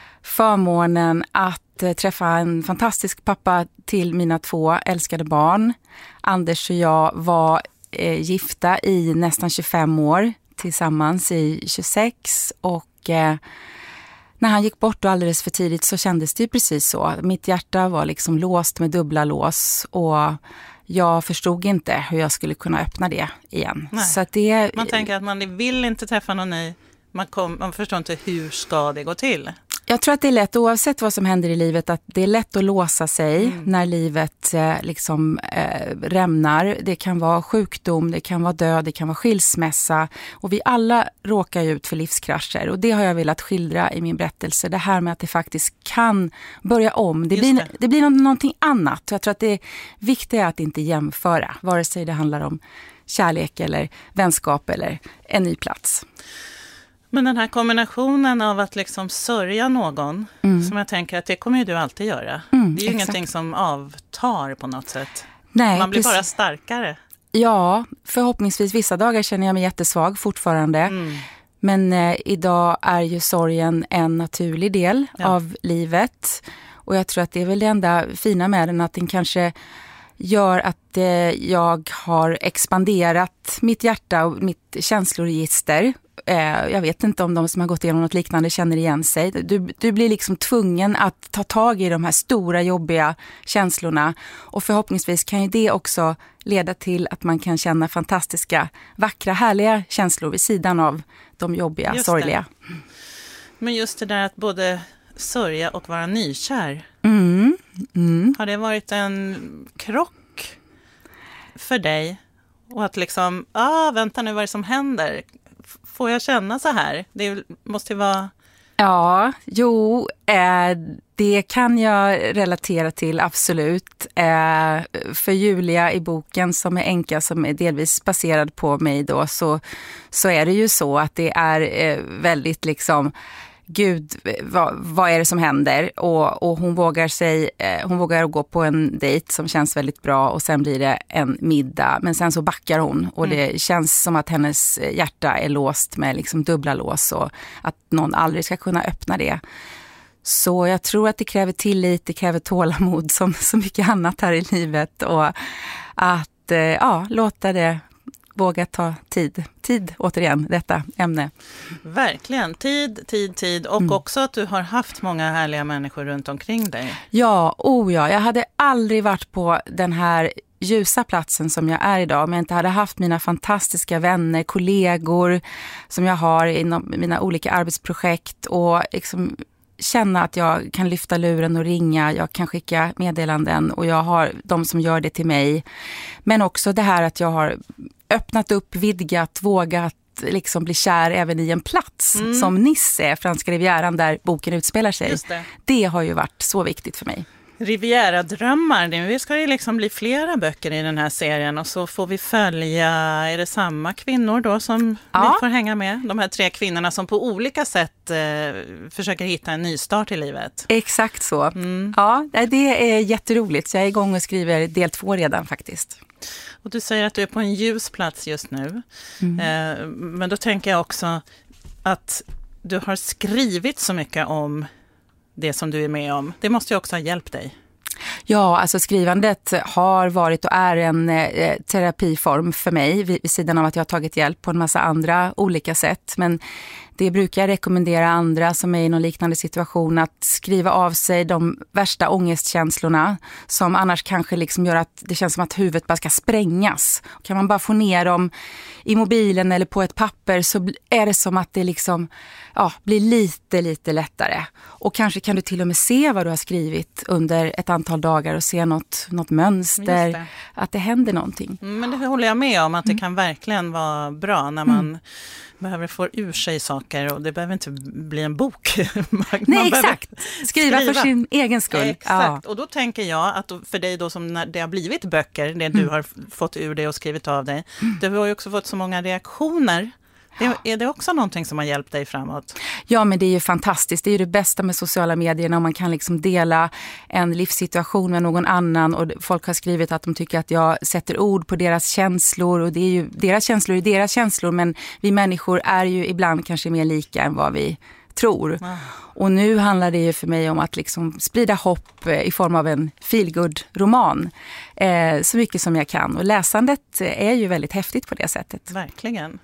[SPEAKER 11] förmånen att träffa en fantastisk pappa till mina två älskade barn. Anders och jag var eh, gifta i nästan tjugofem år, tillsammans i tjugosex, och eh, när han gick bort och alldeles för tidigt så kändes det ju precis så. Mitt hjärta var liksom låst med dubbla lås och jag förstod inte hur jag skulle kunna öppna det igen. Så att det...
[SPEAKER 7] Man tänker att man vill inte träffa någon ny, man, kom, man förstår inte hur ska det gå till.
[SPEAKER 11] Jag tror att det är lätt, oavsett vad som händer i livet, att det är lätt att låsa sig
[SPEAKER 7] mm.
[SPEAKER 11] när livet eh, liksom eh, rämnar. Det kan vara sjukdom, det kan vara död, det kan vara skilsmässa. Och vi alla råkar ut för livskrascher. Och det har jag velat skildra i min berättelse. Det här med att det faktiskt kan börja om. Det blir, det. det blir någonting annat. Jag tror att det är viktigt att inte jämföra. Vare sig det handlar om kärlek eller vänskap eller en ny plats.
[SPEAKER 7] Men den här kombinationen av att liksom sörja någon, mm. som jag tänker att det kommer ju du alltid göra.
[SPEAKER 11] Mm,
[SPEAKER 7] det är ju
[SPEAKER 11] exakt.
[SPEAKER 7] ingenting som avtar på något sätt.
[SPEAKER 11] Nej,
[SPEAKER 7] man blir
[SPEAKER 11] precis.
[SPEAKER 7] bara starkare.
[SPEAKER 11] Ja, förhoppningsvis vissa dagar känner jag mig jättesvag fortfarande. Mm. Men eh, idag är ju sorgen en naturlig del ja. av livet. Och jag tror att det är väl det enda fina med den, att den kanske gör att eh, jag har expanderat mitt hjärta och mitt känsloregister. Eh, jag vet inte om de som har gått igenom något liknande känner igen sig. Du, du blir liksom tvungen att ta tag i de här stora jobbiga känslorna. Och förhoppningsvis kan ju det också leda till att man kan känna fantastiska, vackra, härliga känslor vid sidan av de jobbiga, just sorgliga.
[SPEAKER 7] Det. Men just det där att både sörja och vara nykär.
[SPEAKER 11] Mm. Mm.
[SPEAKER 7] Har det varit en krock för dig? Och att liksom, ah, vänta nu, vad är det som händer? Får jag känna så här? Det måste ju vara...
[SPEAKER 11] Ja, jo, eh, det kan jag relatera till, absolut. Eh, för Julia i boken, som är änka, som är delvis baserad på mig då, så, så är det ju så att det är eh, väldigt liksom... Gud, vad, vad är det som händer? Och, och hon vågar sig, eh, hon vågar gå på en dejt som känns väldigt bra, och sen blir det en middag. Men sen så backar hon, och det mm. känns som att hennes hjärta är låst med liksom dubbla lås, och att någon aldrig ska kunna öppna det. Så jag tror att det kräver tillit, det kräver tålamod som så mycket annat här i livet, och att eh, ja, låta det våga ta tid. Tid, återigen, detta ämne.
[SPEAKER 7] Verkligen. Tid, tid, tid. Och mm. också att du har haft många härliga människor runt omkring dig.
[SPEAKER 11] Ja, oh ja. Jag hade aldrig varit på den här ljusa platsen som jag är idag om jag inte hade haft mina fantastiska vänner, kollegor som jag har inom mina olika arbetsprojekt, och liksom känna att jag kan lyfta luren och ringa, jag kan skicka meddelanden, och jag har de som gör det till mig. Men också det här att jag har öppnat upp, vidgat, vågat liksom bli kär även i en plats mm. som Nice, franska rivieran, där boken utspelar sig.
[SPEAKER 7] Just det.
[SPEAKER 11] Det har ju varit så viktigt för mig.
[SPEAKER 7] Riviera-drömmar, det ska ju liksom bli flera böcker i den här serien, och så får vi följa, är det samma kvinnor då som ja. vi får hänga med? De här tre kvinnorna som på olika sätt eh, försöker hitta en ny start i livet.
[SPEAKER 11] Exakt så. Mm. Ja, det är jätteroligt, så jag är igång och skriver del två redan faktiskt.
[SPEAKER 7] Och du säger att du är på en ljus plats just nu. Mm. Eh, men då tänker jag också att du har skrivit så mycket om det som du är med om. Det måste ju också ha hjälpt dig.
[SPEAKER 11] Ja, alltså skrivandet har varit och är en eh, terapiform för mig, vid, vid sidan av att jag har tagit hjälp på en massa andra olika sätt. Men det brukar jag rekommendera andra som är i någon liknande situation, att skriva av sig de värsta ångestkänslorna som annars kanske liksom gör att det känns som att huvudet bara ska sprängas. Kan man bara få ner dem i mobilen eller på ett papper, så är det som att det liksom ja, blir lite, lite lättare. Och kanske kan du till och med se vad du har skrivit under ett antal dagar och se något, något mönster, det. att det händer någonting.
[SPEAKER 7] Men det håller jag med om, att det kan verkligen vara bra när man mm. behöver få ur sig saker, och det behöver inte bli en bok.
[SPEAKER 11] Nej, exakt. Skriva, skriva för sin egen skull.
[SPEAKER 7] Exakt, ja. Och då tänker jag att för dig då, som när det har blivit böcker, det mm. du har fått ur dig och skrivit av dig, mm. du har ju också fått så många reaktioner. Det, är det också någonting som har hjälpt dig framåt?
[SPEAKER 11] Ja, men det är ju fantastiskt. Det är ju det bästa med sociala medier, när man kan liksom dela en livssituation med någon annan, och folk har skrivit att de tycker att jag sätter ord på deras känslor, och det är ju deras känslor är deras känslor, men vi människor är ju ibland kanske mer lika än vad vi tror. Wow. Och nu handlar det ju för mig om att liksom sprida hopp i form av en feelgood-roman eh, så mycket som jag kan. Och läsandet är ju väldigt häftigt på det sättet.
[SPEAKER 7] Verkligen.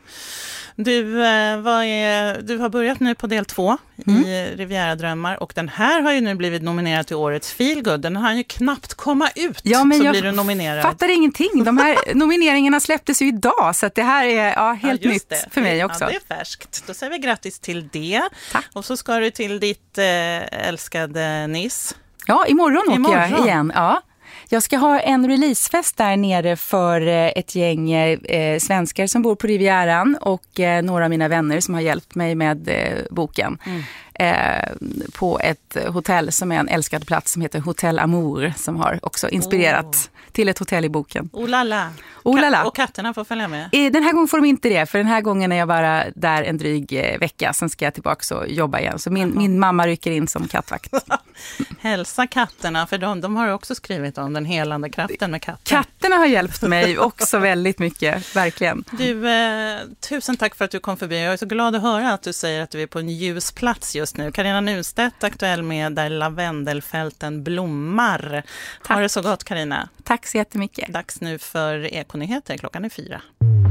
[SPEAKER 7] Du, eh, vad är, du har börjat nu på del två mm. i Riviera-drömmar, och den här har ju nu blivit nominerad till årets feelgood. Den har ju knappt komma ut,
[SPEAKER 11] ja, men
[SPEAKER 7] så
[SPEAKER 11] jag
[SPEAKER 7] blir du nominerad.
[SPEAKER 11] Fattar ingenting. De här nomineringarna släpptes ju idag, så att det här är ja, helt ja, nytt det. för mig också.
[SPEAKER 7] Ja, det är färskt. Då säger vi grattis till det.
[SPEAKER 11] Tack.
[SPEAKER 7] Och så ska du till ditt eh, älskade Nice.
[SPEAKER 11] Ja, imorgon,
[SPEAKER 7] imorgon
[SPEAKER 11] åker jag igen. Ja. Jag ska ha en releasefest där nere för ett gäng eh, svenskar som bor på Rivieran, och eh, några av mina vänner som har hjälpt mig med eh, boken. Mm. eh, på ett hotell som är en älskad plats som heter Hotel Amour, som har också inspirerat oh. till ett hotell i boken.
[SPEAKER 7] Oh la la.
[SPEAKER 11] Oh la la.
[SPEAKER 7] Och katterna får följa med?
[SPEAKER 11] Den här gången får de inte det, för den här gången är jag bara där en dryg vecka. Sen ska jag tillbaka och jobba igen. Så min, min mamma rycker in som kattvakt.
[SPEAKER 7] Hälsa katterna, för de, de har också skrivit om den helande kraften med katter.
[SPEAKER 11] Katterna har hjälpt mig också väldigt mycket, verkligen.
[SPEAKER 7] Du, eh, tusen tack för att du kom förbi. Jag är så glad att höra att du säger att du är på en ljus plats just nu. Carina Nunstedt, aktuell med Där lavendelfälten blommar. Tack. Ha det så gott, Carina.
[SPEAKER 11] Tack så jättemycket.
[SPEAKER 7] Dags nu för Ekonyheter. Klockan är fyra.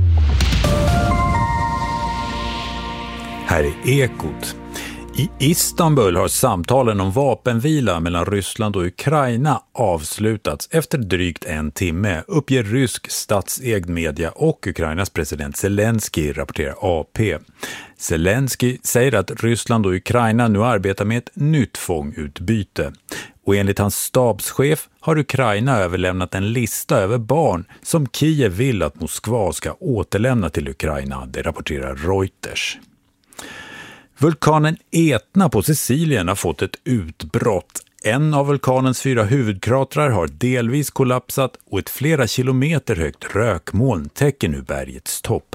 [SPEAKER 13] Här är Ekot. I Istanbul har samtalen om vapenvila mellan Ryssland och Ukraina avslutats efter drygt en timme, uppger rysk statsägd media och Ukrainas president Zelensky, rapporterar A P. Zelensky säger att Ryssland och Ukraina nu arbetar med ett nytt fångutbyte. Och enligt hans stabschef har Ukraina överlämnat en lista över barn som Kiev vill att Moskva ska återlämna till Ukraina, det rapporterar Reuters. Vulkanen Etna på Sicilien har fått ett utbrott. En av vulkanens fyra huvudkratrar har delvis kollapsat och ett flera kilometer högt rökmoln täcker nu bergets topp.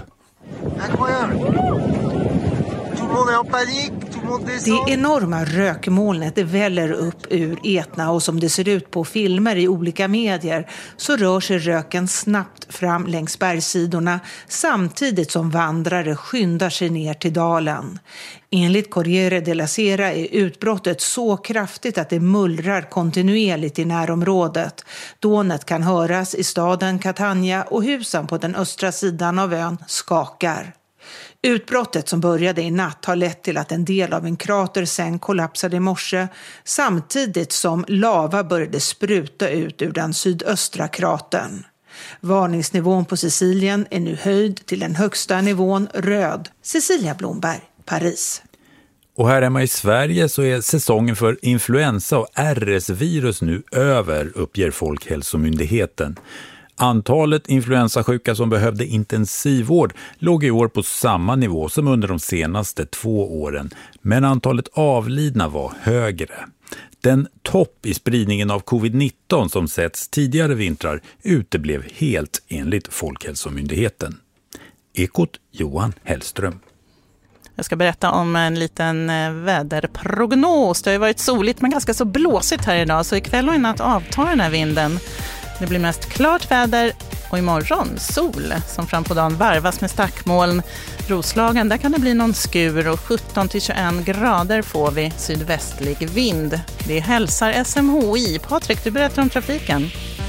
[SPEAKER 14] Det enorma rökmolnet väller upp ur Etna och som det ser ut på filmer i olika medier så rör sig röken snabbt fram längs bergssidorna samtidigt som vandrare skyndar sig ner till dalen. Enligt Corriere della Sera är utbrottet så kraftigt att det mullrar kontinuerligt i närområdet. Dånet kan höras i staden Catania och husen på den östra sidan av ön skakar. Utbrottet som började i natt har lett till att en del av en krater sen kollapsade i morse samtidigt som lava började spruta ut ur den sydöstra kratern. Varningsnivån på Sicilien är nu höjd till den högsta nivån röd. Cecilia Blomberg, Paris.
[SPEAKER 13] Och här hemma i Sverige så är säsongen för influensa och R S-virus nu över, uppger Folkhälsomyndigheten. Antalet influensasjuka som behövde intensivvård låg i år på samma nivå som under de senaste två åren, men antalet avlidna var högre. Den topp i spridningen av covid nitton som setts tidigare vintrar uteblev helt enligt Folkhälsomyndigheten. Ekot, Johan Hellström.
[SPEAKER 7] Jag ska berätta om en liten väderprognos. Det har ju varit soligt men ganska så blåsigt här idag, så ikväll och i natt avtar den här vinden. Det blir mest klart väder och imorgon sol som fram på dagen varvas med stackmoln. Roslagen, där kan det bli någon skur och sjutton till tjugoen grader får vi sydvästlig vind. Det hälsar S M H I. Patrik, du berättar om trafiken.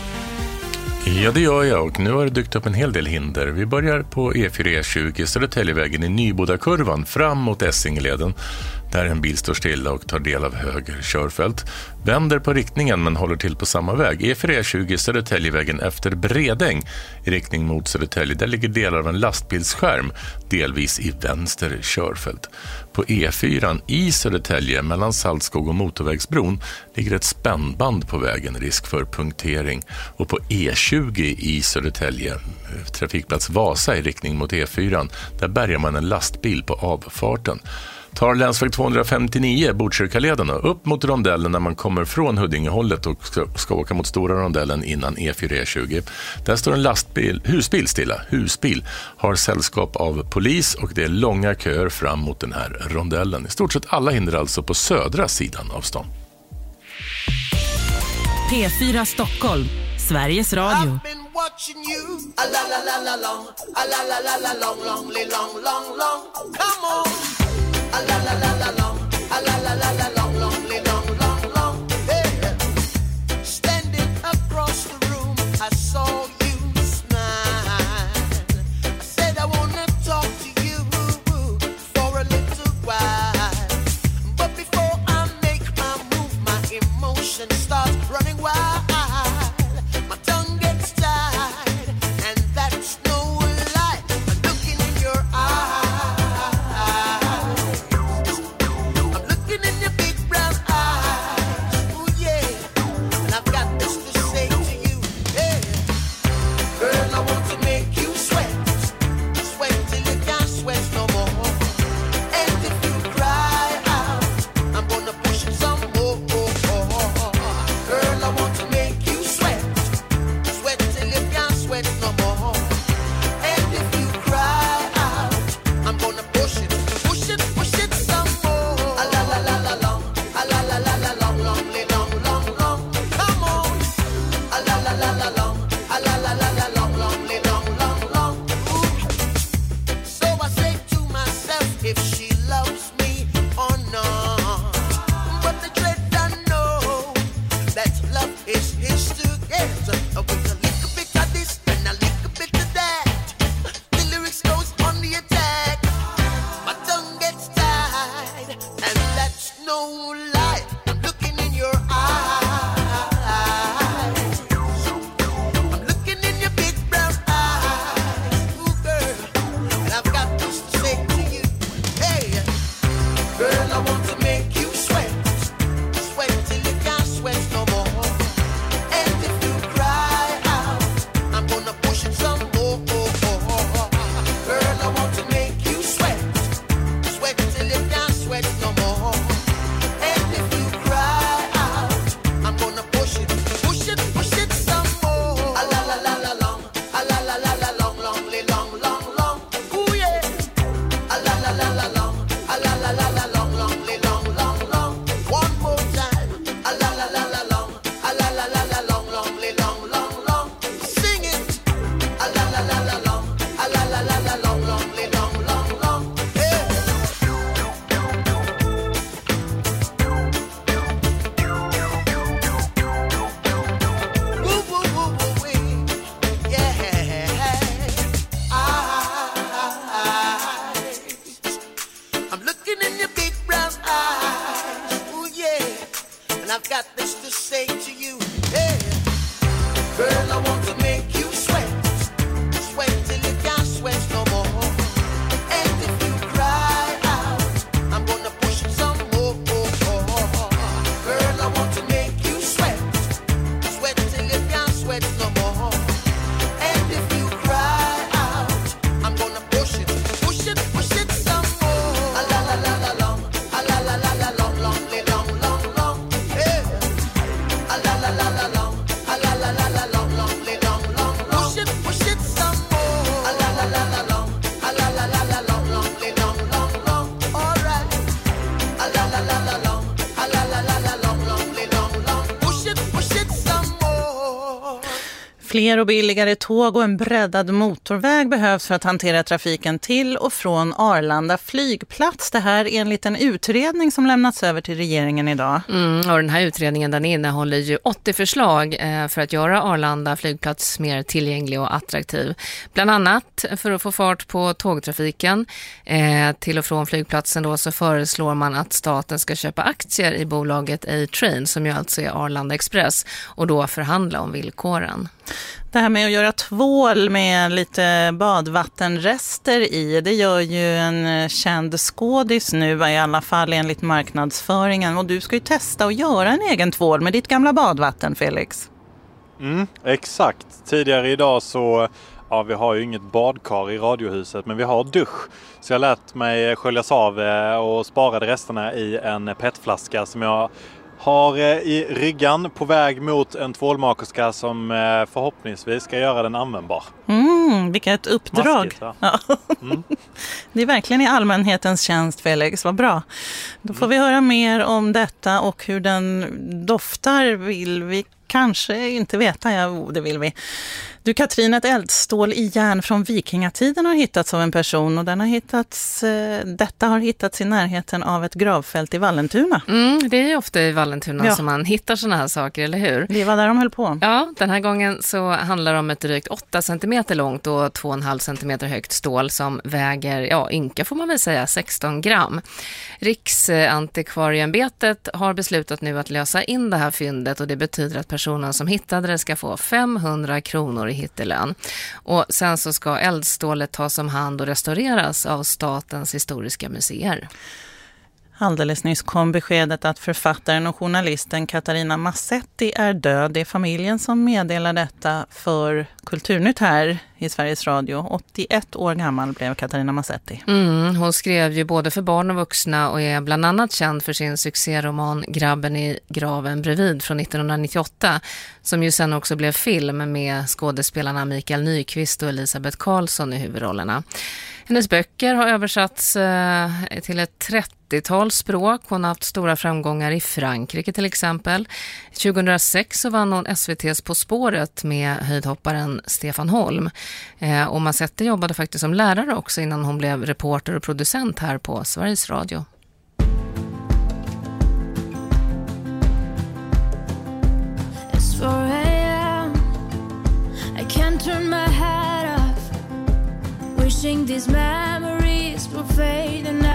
[SPEAKER 8] Ja, det gör jag och nu har det dykt upp en hel del hinder. Vi börjar på E fyra E tjugo Södertäljevägen i Nybodakurvan fram mot Essingeleden. Där en bil står stilla och tar del av höger körfält. Vänder på riktningen men håller till på samma väg. E fyra E tjugo Södertäljevägen efter Bredäng i riktning mot Södertälje. Där ligger delar av en lastbilsskärm delvis i vänster körfält. På E fyra i Södertälje mellan Saltskog och Motorvägsbron ligger ett spännband på vägen, risk för punktering. Och på E tjugo i Södertälje, trafikplats Vasa i riktning mot E fyra, där bärgar man en lastbil på avfarten. Tar länsväg tvåhundrafemtionio, Botkyrkaleden, upp mot rondellen när man kommer från Huddingehållet och ska, ska åka mot stora rondellen innan E fyra E tjugo. Där står en lastbil, husbil stilla. Husbil har sällskap av polis och det är långa köer fram mot den här rondellen. I stort sett alla hinder alltså på södra sidan av stan.
[SPEAKER 9] P fyra Stockholm, Sveriges Radio.
[SPEAKER 16] Watching you, a la la la la long, a la la la la long, long, long, long, long. Come on, a la la la la long, a la la la la long, long, long, long, long. Hey, standing across the room, I saw you smile. I said I wanna talk to you for a little while, but before I make my move, my emotion starts running wild.
[SPEAKER 2] if she loves me or not. But the dread I know that love is his to get. With a little bit of this and a little bit of that, the lyrics goes on the attack. My tongue gets tied, and that's no lie. I'm looking in your eyes. I'm looking in your big brown eyes. Ooh, girl, and I've got this to say to you. Hey, girl, I want to make you sweat, sweat till you can't sweat no more. And if you cry out, I'm gonna push it some more. Girl, I want to make you sweat, sweat till you can't sweat no more. And if you cry out, I'm gonna push it, push it, push it some more. A la la la la long, a la la la la long, long, long, long, long. Ooh yeah. A la la la la long, a la la la la long, long, long, long, long. One more time. A la la la la long, a la la la la long, long, long, long, long. Sing it. A la la la la long, a la la la la long, long, long, long, long. Hey. Woo, woo, woo, woo, wee. Yeah. Eyes. I'm looking in your big brown eyes. Ooh, yeah. And I've got this to say to you. Hey. Girl, I want to make you sweat, sweat till you can't sweat no more. And if you cry out, I'm gonna push it some more. Girl, I want to make you sweat, sweat till you can't sweat no more. And if you cry out, I'm gonna push it, push it, push it some more. A la la la la long, a la la la la long, long, long, long, long. Hey. A la la la la long, a la la la la long, long, long, long, long. Push it, push it some more. A la la la la long, a la la la la long, long, long, long, long. All right. A la la la la long, a la la la la long, long, long, long. Push it, push it some more.
[SPEAKER 7] Fler och billigare tåg och en breddad motorväg behövs för att hantera trafiken till och från Arlanda flygplats. Det här är enligt en utredning som lämnats över till regeringen idag.
[SPEAKER 10] Mm, och den här utredningen den innehåller ju åttio förslag eh, för att göra Arlanda flygplats mer tillgänglig och attraktiv. Bland annat för att få fart på tågtrafiken eh, till och från flygplatsen då, så föreslår man att staten ska köpa aktier i bolaget A-Train som ju alltså är Arlanda Express och då förhandla om villkoren.
[SPEAKER 7] Det här med att göra tvål med lite badvattenrester i, det gör ju en känd skådis nu i alla fall enligt marknadsföringen. Och du ska ju testa att göra en egen tvål med ditt gamla badvatten, Felix.
[SPEAKER 15] Mm, exakt. Tidigare idag så, ja, vi har ju inget badkar i radiohuset, men vi har dusch. Så jag lät mig sköljas av och sparade resterna i en petflaska som jag har i ryggan på väg mot en tvålmakerska som förhoppningsvis ska göra den användbar.
[SPEAKER 7] Mm, vilket uppdrag.
[SPEAKER 15] Maskigt, va?
[SPEAKER 7] Ja. Mm. Det är verkligen i allmänhetens tjänst, Felix. Vad bra. Då får vi höra mer om detta och hur den doftar vill vi kanske inte veta. Ja, det vill vi. Du Katrin, ett eldstål i järn från vikingatiden har hittats av en person och den har hittats, eh, detta har hittats i närheten av ett gravfält i Vallentuna.
[SPEAKER 10] Mm, det är ju ofta i Vallentuna
[SPEAKER 7] ja.
[SPEAKER 10] som man hittar såna här saker, eller hur?
[SPEAKER 7] Det var där de höll på.
[SPEAKER 10] Ja, den här gången så handlar det om ett drygt åtta centimeter långt och två komma fem centimeter högt stål som väger, ja, ynka får man väl säga, sexton gram. Riksantikvarieämbetet har beslutat nu att lösa in det här fyndet och det betyder att personen som hittade det ska få femhundra kronor i hittelön. Och sen så ska eldstålet tas om hand och restaureras av Statens historiska museer.
[SPEAKER 7] Alldeles nyss kom beskedet att författaren och journalisten Katarina Massetti är död. Det är familjen som meddelar detta för Kulturnytt här i Sveriges Radio. åttioett år gammal blev Katarina Massetti.
[SPEAKER 10] Mm, hon skrev ju både för barn och vuxna och är bland annat känd för sin succéroman Grabben i graven bredvid från nittonhundranittioåtta som ju sen också blev film med skådespelarna Mikael Nyqvist och Elisabeth Karlsson i huvudrollerna. Hennes böcker har översatts eh, till ett trettiotal språk. Hon har haft stora framgångar i Frankrike till exempel. tjugohundrasex så vann hon S V T:s På spåret med höjdhopparen Stefan Holm. Eh, och Mazzetti jobbade faktiskt som lärare också innan hon blev reporter och producent här på Sveriges Radio.
[SPEAKER 12] It's four a.m. I can't turn my head off, wishing these memories will fade and